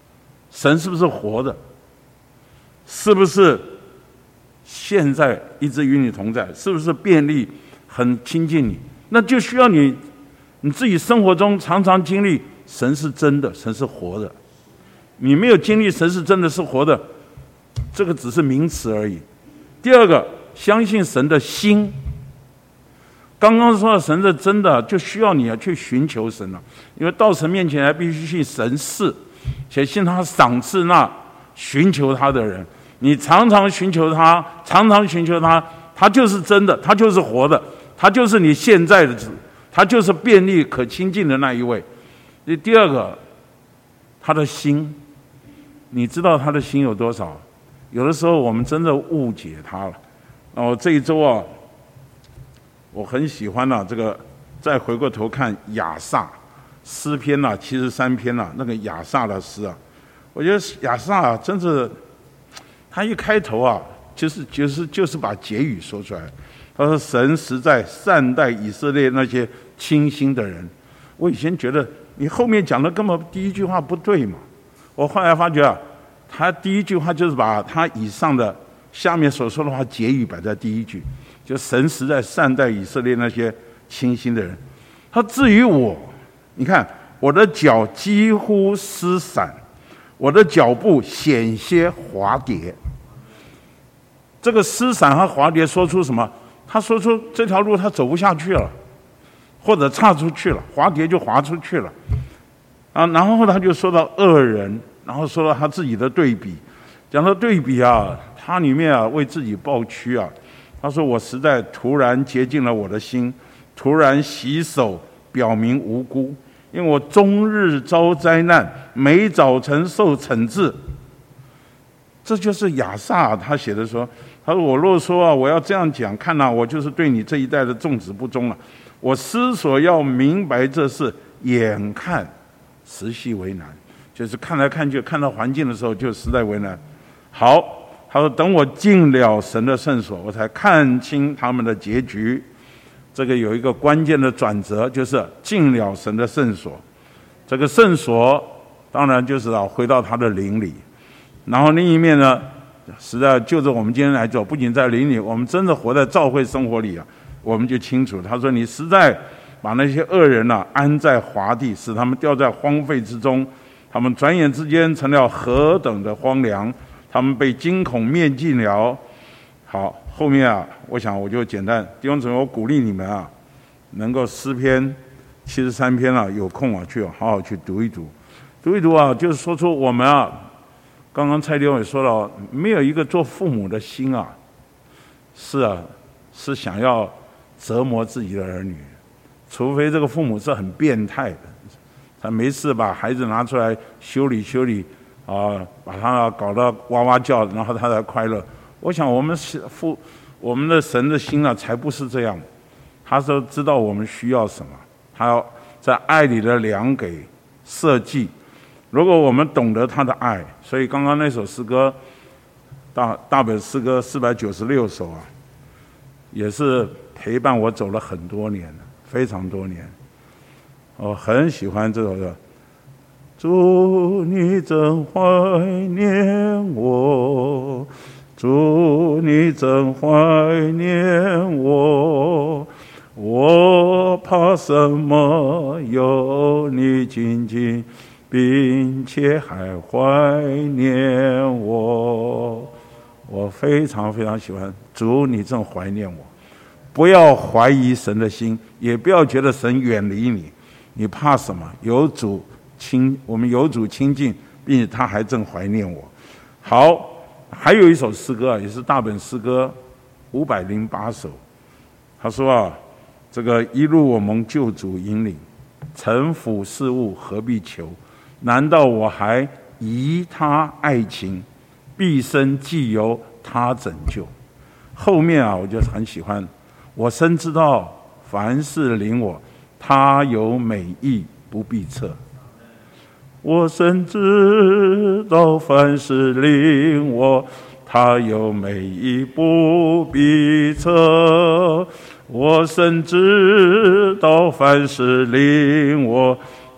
神是不是活的？是不是现在一直与你同在？是不是便利很亲近你？那就需要你你自己生活中常常经历神是真的，神是活的。你没有经历神是真的是活的，这个只是名词而已。第二个，相信神的心。刚刚说到神是真的，就需要你要去寻求神了，因为到神面前来必须信神是，且信他赏赐那寻求他的人。你常常寻求他，常常寻求他，他就是真的，他就是活的，他就是你现在的主，他就是便利可亲近的那一位。第二个，他的心，你知道他的心有多少？有的时候我们真的误解他了。哦，这一周啊，我很喜欢啊，这个再回过头看亚萨诗篇啊，七十三篇啊，那个亚萨的诗啊，我觉得亚萨啊，真是他一开头啊，就是就是就是把结语说出来。他说：“神实在善待以色列那些清心的人。”我以前觉得你后面讲的根本第一句话不对嘛，我后来发觉啊，他第一句话就是把他以上的下面所说的话结语摆在第一句，就神实在善待以色列那些清心的人。他至于我，你看我的脚几乎失散，我的脚步险些滑跌。这个失散和滑跌说出什么？他说出这条路他走不下去了，或者岔出去了，滑跌就滑出去了啊。然后他就说到恶人，然后说到他自己的对比，讲到对比啊，他里面啊为自己抱屈啊。他说：“我实在突然洁净了我的心，突然洗手，表明无辜，因为我终日遭灾难，每早晨受惩治。”这就是亚萨他写的说，他说：“我若说啊，我要这样讲，看啊，我就是对你这一代的众子不忠了。我思索要明白这事，眼看实系为难。”就是看来看去，看到环境的时候，就实在为难。好，他说：“等我进了神的圣所，我才看清他们的结局。”这个有一个关键的转折，就是进了神的圣所。这个圣所当然就是啊，回到他的灵里。然后另一面呢，实在就着我们今天来做，不仅在灵里，我们真的活在教会生活里啊，我们就清楚。他说：“你实在把那些恶人啊安在华地，使他们掉在荒废之中。他们转眼之间成了何等的荒凉，他们被惊恐灭尽了。”好，后面啊，我想我就简单，弟兄姊妹，我鼓励你们啊，能够诗篇七十三篇啊，有空啊去好好去读一读，读一读啊，就是说出我们啊。刚刚蔡弟兄也说了，没有一个做父母的心啊，是啊，是想要折磨自己的儿女，除非这个父母是很变态的，他没事把孩子拿出来修理修理啊，把他搞得哇哇叫，然后他才快乐。我想我们父我们的神的心啊，才不是这样，他说知道我们需要什么，他要在爱里的量给设计。如果我们懂得他的爱，所以刚刚那首诗歌，大大本诗歌四百九十六首啊，也是陪伴我走了很多年，非常多年。我很喜欢这首歌。主，你真怀念我，主，你真怀念我，我怕什么？有你紧紧。并且还怀念我，我非常非常喜欢主，你正怀念我。不要怀疑神的心，也不要觉得神远离你。你怕什么？有主亲，我们有主亲近，并且他还正怀念我。好，还有一首诗歌啊，也是大本诗歌五百零八首。他说啊，这个一路我蒙救主引领，城府事物何必求？难道我还疑他爱情，毕生既由他拯救？后面啊，我就很喜欢。我深知道，凡事领我，他有美意，不必测。我深知道，凡事领我，他有美意，不必测。我深知道，凡事领我，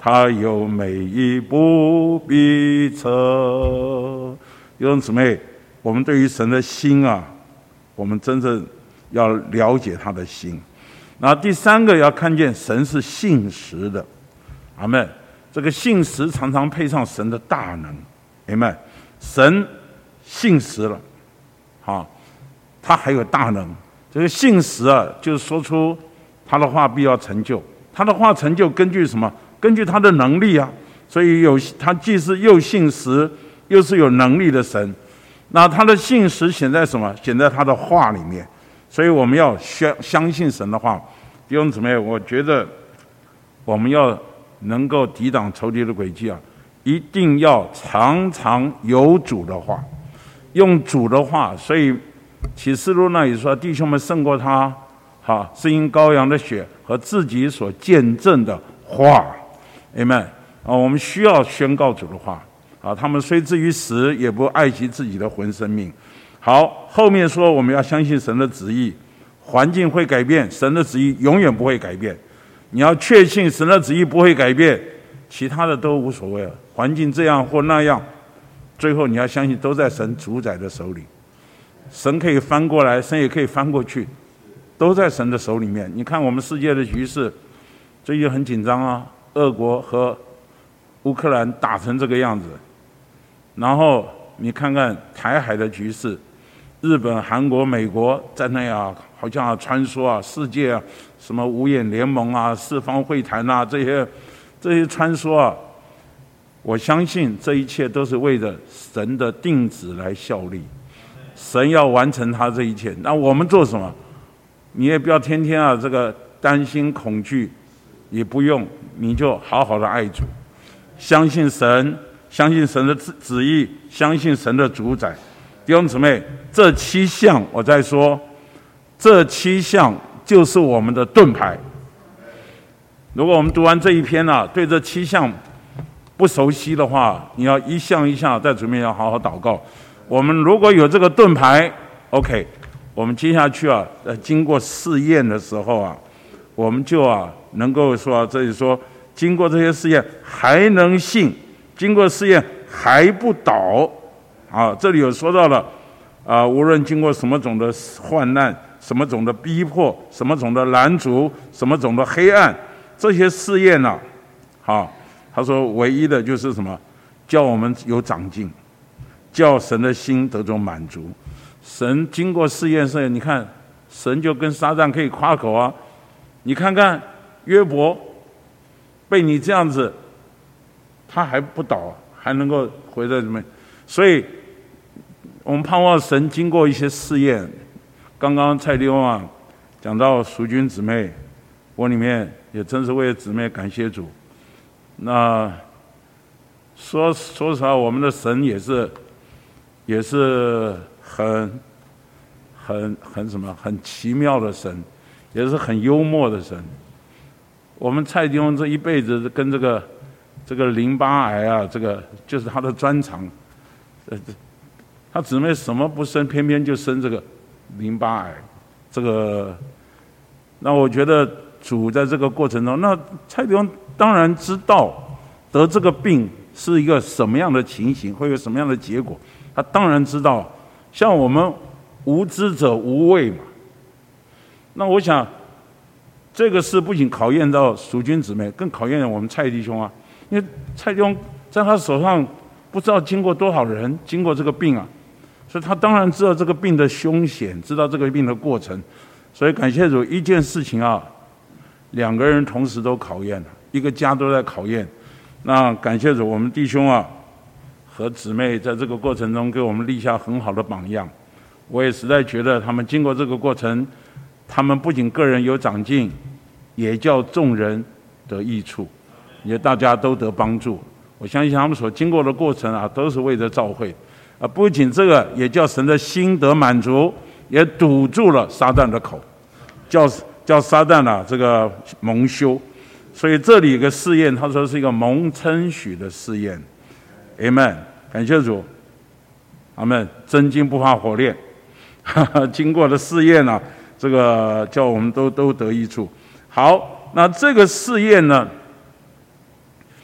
他有每一步必测。弟兄姊妹，我们对于神的心啊，我们真正要了解他的心。然后第三个要看见神是信实的，阿们。这个信实常常配上神的大能，阿们。神信实了，好，他还有大能。这个信实啊，就是说出他的话必要成就，他的话成就根据什么？根据他的能力啊。所以有他既是又信实又是有能力的神。那他的信实显在什么？显在他的话里面。所以我们要相相信神的话。弟兄姊妹，我觉得我们要能够抵挡仇敌的诡计啊，一定要常常有主的话，用主的话。所以启示录那里说，弟兄们胜过他，哈，是因羔羊的血和自己所见证的话。Amen 啊，我们需要宣告主的话啊。他们虽至于死，也不爱惜自己的魂生命。好，后面说我们要相信神的旨意。环境会改变，神的旨意永远不会改变。你要确信神的旨意不会改变，其他的都无所谓了。环境这样或那样，最后你要相信都在神主宰的手里。神可以翻过来，神也可以翻过去，都在神的手里面。你看我们世界的局势最近很紧张啊，俄国和乌克兰打成这个样子，然后你看看台海的局势，日本、韩国、美国在那啊，好像啊穿梭啊，世界啊，什么五眼联盟啊、四方会谈啊，这些这些穿梭啊，我相信这一切都是为着神的定旨来效力。神要完成他这一切，那我们做什么？你也不要天天啊这个担心恐惧，也不用，你就好好的爱主，相信神，相信神的旨意，相信神的主宰。弟兄姊妹，这七项我再说，这七项就是我们的盾牌。如果我们读完这一篇啊，对这七项不熟悉的话，你要一项一项在主面要好好祷告。我们如果有这个盾牌 ，OK， 我们接下去啊，呃，经过试验的时候啊，我们就啊能够说、啊、这里说，经过这些试验还能信，经过试验还不倒。啊，这里有说到了，啊，无论经过什么种的患难，什么种的逼迫，什么种的拦阻，什么种的黑暗，这些试验呢、啊，啊，他说唯一的就是什么，叫我们有长进，叫神的心得着满足。神经过试验试验，你看，神就跟撒旦可以夸口啊，你看看约伯被你这样子，他还不倒，还能够回到什么？所以。我们盼望神经过一些试验。刚刚蔡弟兄啊讲到淑君姊妹，我里面也真是为了姊妹感谢主。那说说实话，我们的神也是也是很很很什么很奇妙的神，也是很幽默的神。我们蔡弟兄这一辈子跟这个这个淋巴癌啊，这个就是他的专长。呃。他姊妹什么不生，偏偏就生这个淋巴癌，这个，那我觉得主在这个过程中，那蔡弟兄当然知道得这个病是一个什么样的情形，会有什么样的结果，他当然知道。像我们无知者无畏嘛，那我想这个事不仅考验到淑君姊妹，更考验我们蔡弟兄啊，因为蔡弟兄在他手上不知道经过多少人经过这个病啊。所以他当然知道这个病的凶险，知道这个病的过程，所以感谢主，一件事情啊，两个人同时都考验了，一个家都在考验。那感谢主，我们弟兄啊和姊妹在这个过程中给我们立下很好的榜样。我也实在觉得他们经过这个过程，他们不仅个人有长进，也叫众人得益处，也大家都得帮助。我相信他们所经过的过程啊，都是为了召会。啊，不仅这个，也叫神的心得满足，也堵住了撒旦的口，叫叫撒旦啊这个蒙羞。所以这里有个试验，他说是一个蒙称许的试验。Amen， 感谢主。阿们，真金不怕火炼。哈哈，经过的试验啊，这个叫我们都都得益处。好，那这个试验呢，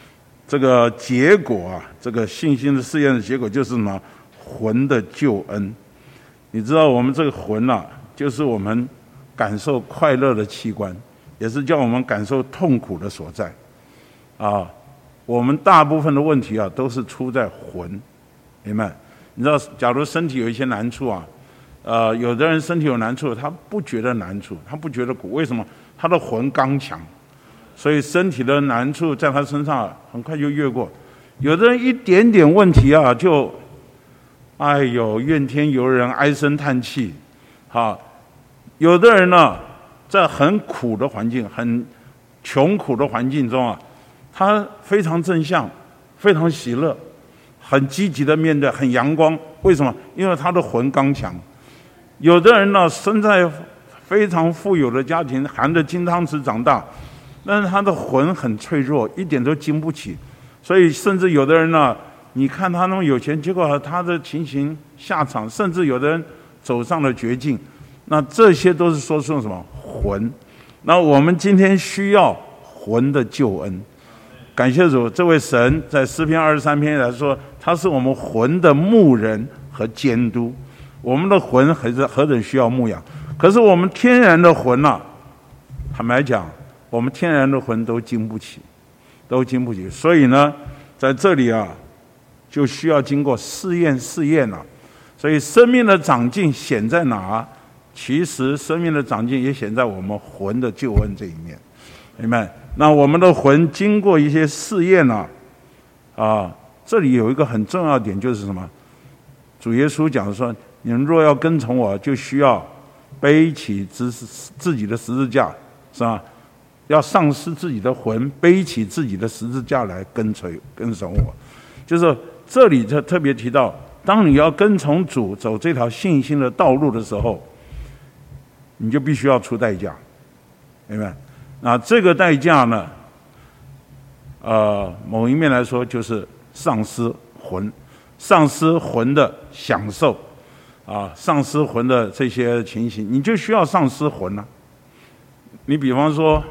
这个结果啊，这个信心的试验的结果就是什么？魂的救恩。你知道我们这个魂啊，就是我们感受快乐的器官，也是叫我们感受痛苦的所在啊。我们大部分的问题啊，都是出在魂，明白？你知道，假如身体有一些难处啊，呃，有的人身体有难处，他不觉得难处，他不觉得苦，为什么？他的魂刚强，所以身体的难处在他身上很快就越过。有的人一点点问题啊，就哎呦怨天尤人，唉声叹气，好。有的人呢，在很苦的环境、很穷苦的环境中啊，他非常正向，非常喜乐，很积极的面对，很阳光。为什么？因为他的魂刚强。有的人呢，生在非常富有的家庭，含着金汤匙长大，但是他的魂很脆弱，一点都经不起。所以，甚至有的人呢，你看他那么有钱，结果他的情形下场，甚至有的人走上了绝境。那这些都是说出什么？魂。那我们今天需要魂的救恩。感谢主，这位神在诗篇二十三篇来说，他是我们魂的牧人和监督。我们的魂何何等需要牧养，可是我们天然的魂啊，坦白讲，我们天然的魂都经不起，都经不起。所以呢，在这里啊，就需要经过试验试验了、啊。所以生命的长进显在哪？其实生命的长进也显在我们魂的救恩这一面，明白？那我们的魂经过一些试验呢、啊，啊，这里有一个很重要的点，就是什么？主耶稣讲说，你们若要跟从我，就需要背起自自己的十字架，是吧？要丧失自己的魂，背起自己的十字架来跟随跟从我。就是这里就特别提到，当你要跟从主走这条信心的道路的时候，你就必须要出代价，明白？那这个代价呢，呃，某一面来说就是丧失魂，丧失魂的享受，啊，丧失魂的这些情形，你就需要丧失魂了、啊。你比方说，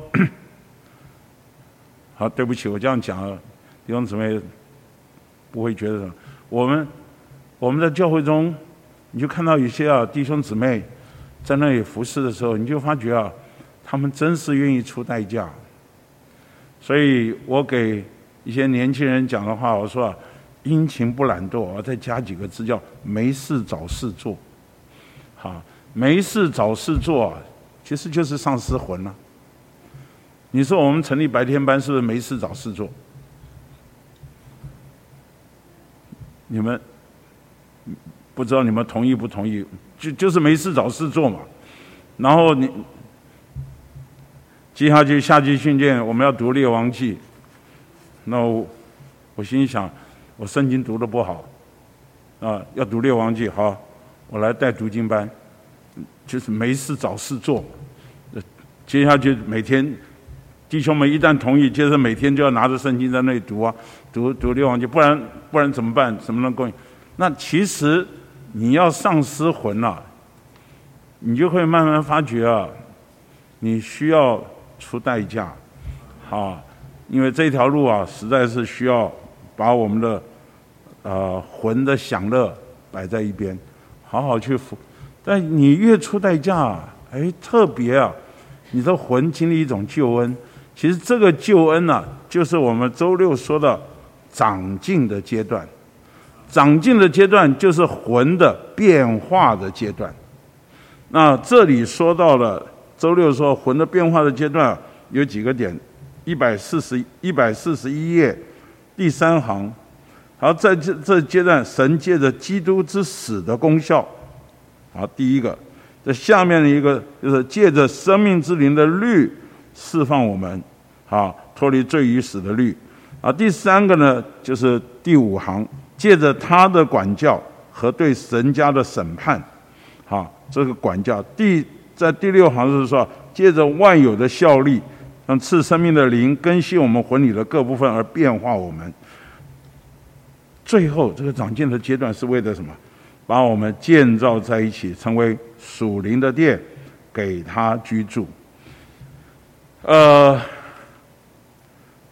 好，对不起，我这样讲，弟兄姊妹不会觉得什么。我们我们在教会中，你就看到有些啊弟兄姊妹在那里服侍的时候，你就发觉啊，他们真是愿意出代价。所以我给一些年轻人讲的话，我说啊，殷勤不懒惰，我再加几个字叫没事找事做。好，没事找事做，其实就是丧失魂了、啊。你说我们成立白天班是不是没事找事做？你们不知道你们同意不同意？就就是没事找事做嘛。然后你接下去夏季训练，我们要读列王记。那 我, 我心想，我圣经读得不好啊，要读列王记，好，我来带读经班，就是没事找事做。接下去每天弟兄们一旦同意，接着每天就要拿着圣经在那里读啊，读读列王记，不然不然怎么办？怎么能供应？那其实你要丧失魂啊，你就会慢慢发觉啊，你需要出代价，啊，因为这条路啊，实在是需要把我们的呃魂的享乐摆在一边，好好去服。但你越出代价，哎，特别啊，你的魂经历一种救恩。其实这个救恩呢、啊，就是我们周六说的长进的阶段。长进的阶段就是魂的变化的阶段。那这里说到了周六说魂的变化的阶段有几个点，一百四十一百四十一页第三行。好，在这这阶段，神借着基督之死的功效，好，第一个，这下面的一个就是借着生命之灵的律释放我们，啊，脱离罪与死的律。啊，第三个呢，就是第五行，借着他的管教和对神家的审判，好，这个管教。第在第六行是说，借着万有的效力，让赐生命的灵更新我们魂里的各部分而变化我们。最后这个长进的阶段是为了什么？把我们建造在一起，成为属灵的殿，给他居住。呃，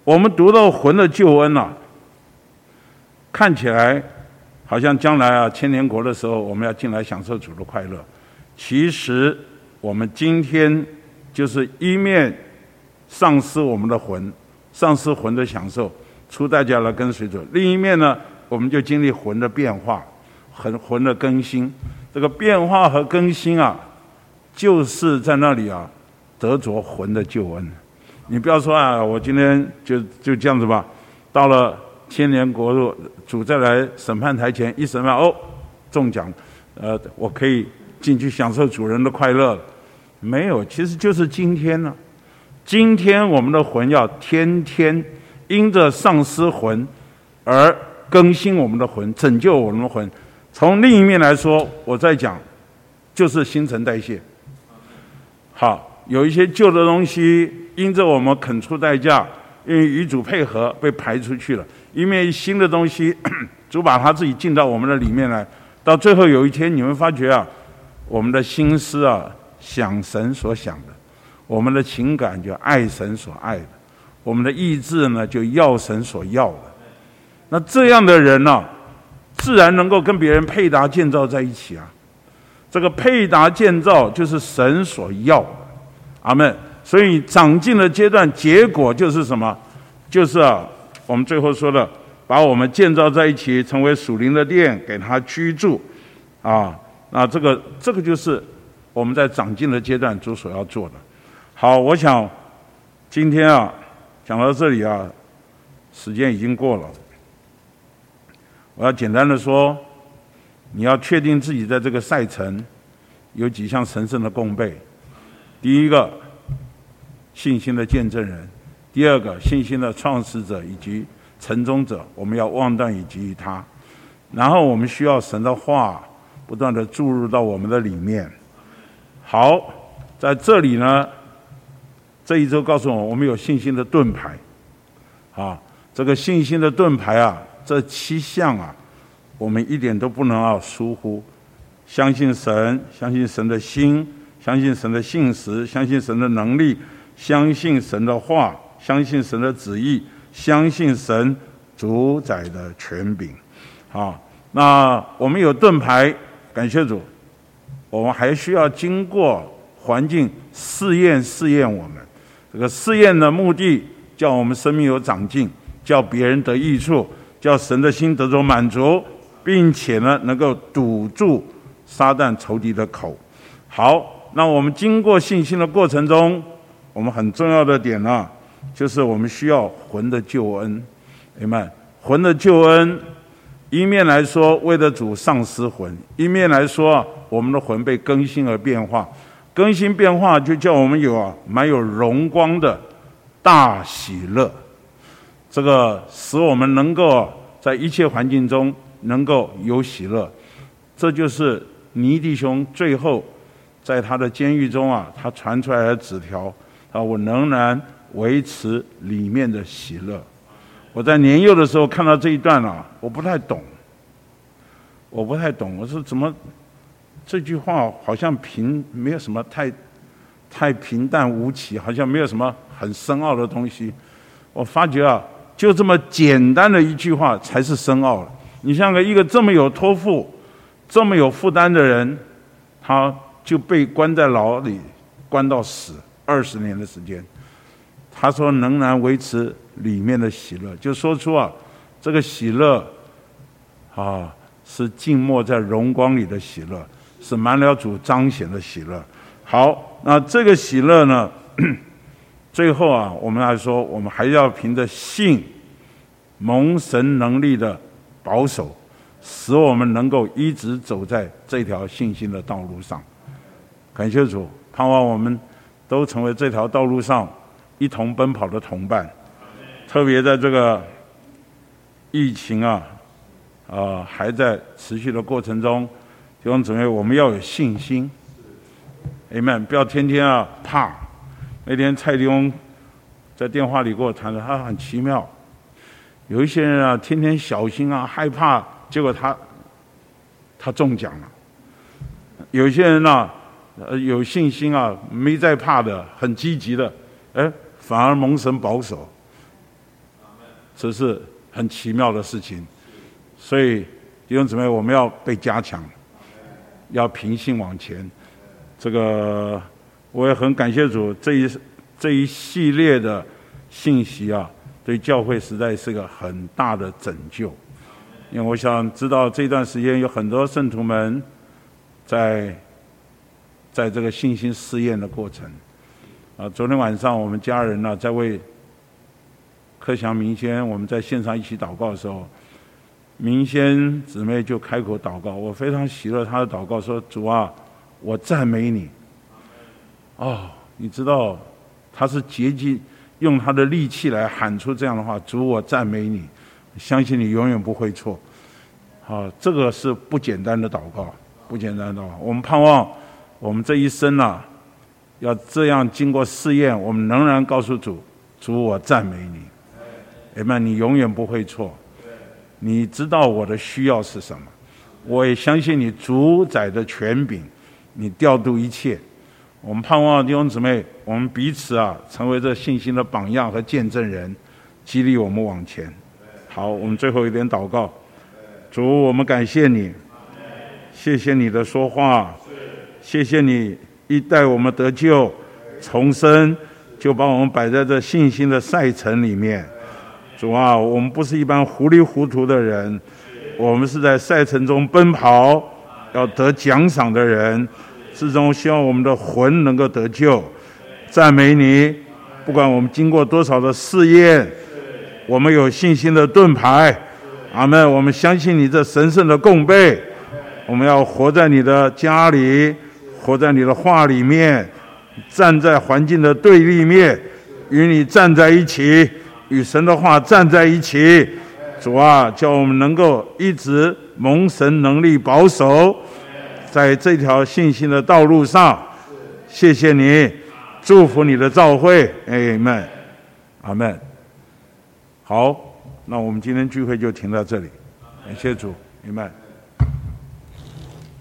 我们读到魂的救恩啊，看起来好像将来啊千年国的时候，我们要进来享受主的快乐。其实我们今天就是一面丧失我们的魂，丧失魂的享受，出代价来跟随主；另一面呢，我们就经历魂的变化，魂魂的更新。这个变化和更新啊，就是在那里啊，得着魂的救恩。你不要说啊，我今天就就这样子吧，到了千年国度，主再来审判台前一审判，哦，中奖，呃，我可以进去享受主人的快乐了。没有，其实就是今天呢、啊。今天我们的魂要天天因着丧失魂而更新我们的魂，拯救我们的魂。从另一面来说，我在讲就是新陈代谢。好，有一些旧的东西因着我们肯出代价，因为与主配合被排出去了，因为新的东西主把他自己进到我们的里面来，到最后有一天你们发觉啊，我们的心思啊想神所想的，我们的情感就爱神所爱的，我们的意志呢就要神所要的。那这样的人呢、啊，自然能够跟别人配搭建造在一起啊。这个配搭建造就是神所要的，阿们。所以长进的阶段，结果就是什么？就是啊，我们最后说的，把我们建造在一起，成为属灵的殿，给他居住啊。那这个这个就是我们在长进的阶段主所要做的。好，我想今天啊讲到这里啊，时间已经过了。我要简单的说，你要确定自己在这个赛程有几项神圣的供备。第一个，信心的见证人；第二个，信心的创始者以及成终者，我们要忘断以及于他。然后我们需要神的话不断的注入到我们的里面。好，在这里呢，这一周告诉我们，我们有信心的盾牌。啊，这个信心的盾牌啊，这七项啊，我们一点都不能要疏忽。相信神，相信神的心，相信神的信实，相信神的能力，相信神的话，相信神的旨意，相信神主宰的权柄。好，那我们有盾牌，感谢主。我们还需要经过环境试验试验我们。这个试验的目的，叫我们生命有长进，叫别人得益处，叫神的心得着满足，并且呢，能够堵住撒旦仇敌的口。好，那我们经过信心的过程中，我们很重要的点呢、啊，就是我们需要魂的救恩。阿们。魂的救恩，一面来说为了主丧失魂，一面来说我们的魂被更新而变化。更新变化就叫我们有啊蛮有荣光的大喜乐，这个使我们能够在一切环境中能够有喜乐。这就是尼弟兄最后在他的监狱中啊，他传出来的纸条啊，我仍然维持里面的喜乐。我在年幼的时候看到这一段啊，我不太懂，我不太懂，我说怎么这句话好像平没有什么太太平淡无奇，好像没有什么很深奥的东西。我发觉啊，就这么简单的一句话才是深奥的。你像个一个这么有托付、这么有负担的人，他就被关在牢里，关到死二十年的时间。他说仍然维持里面的喜乐，就说出啊，这个喜乐啊是静默在荣光里的喜乐，是满了主彰显的喜乐。好，那这个喜乐呢，最后啊，我们来说，我们还要凭着信，蒙神能力的保守，使我们能够一直走在这条信心的道路上。感谢主，盼望我们都成为这条道路上一同奔跑的同伴。特别在这个疫情啊，啊、呃、还在持续的过程中，弟兄姊妹，我们要有信心。Amen， 不要天天啊怕。那天蔡弟兄在电话里跟我谈的，他很奇妙。有一些人啊，天天小心啊，害怕，结果他他中奖了。有一些人啊，呃，有信心啊，没在怕的，很积极的，哎，反而蒙神保守。 这是很奇妙的事情。所以弟兄姊妹，我们要被加强，要平信往前。这个我也很感谢主，这一这一系列的信息啊，对教会实在是个很大的拯救。因为我想知道这段时间有很多圣徒们在在这个信心试验的过程啊。昨天晚上我们家人呢、啊、在为柯祥明先我们在线上一起祷告的时候，明先姊妹就开口祷告，我非常喜乐她的祷告，说主啊，我赞美你。哦，你知道她是竭尽用她的力气来喊出这样的话，主我赞美你，相信你永远不会错。好，这个是不简单的祷告，不简单的祷告。我们盼望我们这一生啊，要这样经过试验，我们仍然告诉主，主我赞美你，阿们，你永远不会错。你知道我的需要是什么，我也相信你主宰的权柄，你调度一切。我们盼望弟兄姊妹，我们彼此啊，成为这信心的榜样和见证人，激励我们往前。好，我们最后一点祷告。主，我们感谢你，谢谢你的说话，谢谢你一带我们得救重生，就把我们摆在这信心的赛程里面。主啊，我们不是一般糊里糊涂的人，我们是在赛程中奔跑要得奖赏的人，最终希望我们的魂能够得救。赞美你，不管我们经过多少的试验，我们有信心的盾牌。阿们，我们相信你这神圣的供备，我们要活在你的家里，活在你的话里面，站在环境的对立面，与你站在一起，与神的话站在一起。主啊，叫我们能够一直蒙神能力保守在这条信心的道路上。谢谢你，祝福你的召会，阿们，阿们。好，那我们今天聚会就停到这里，感谢主，阿们。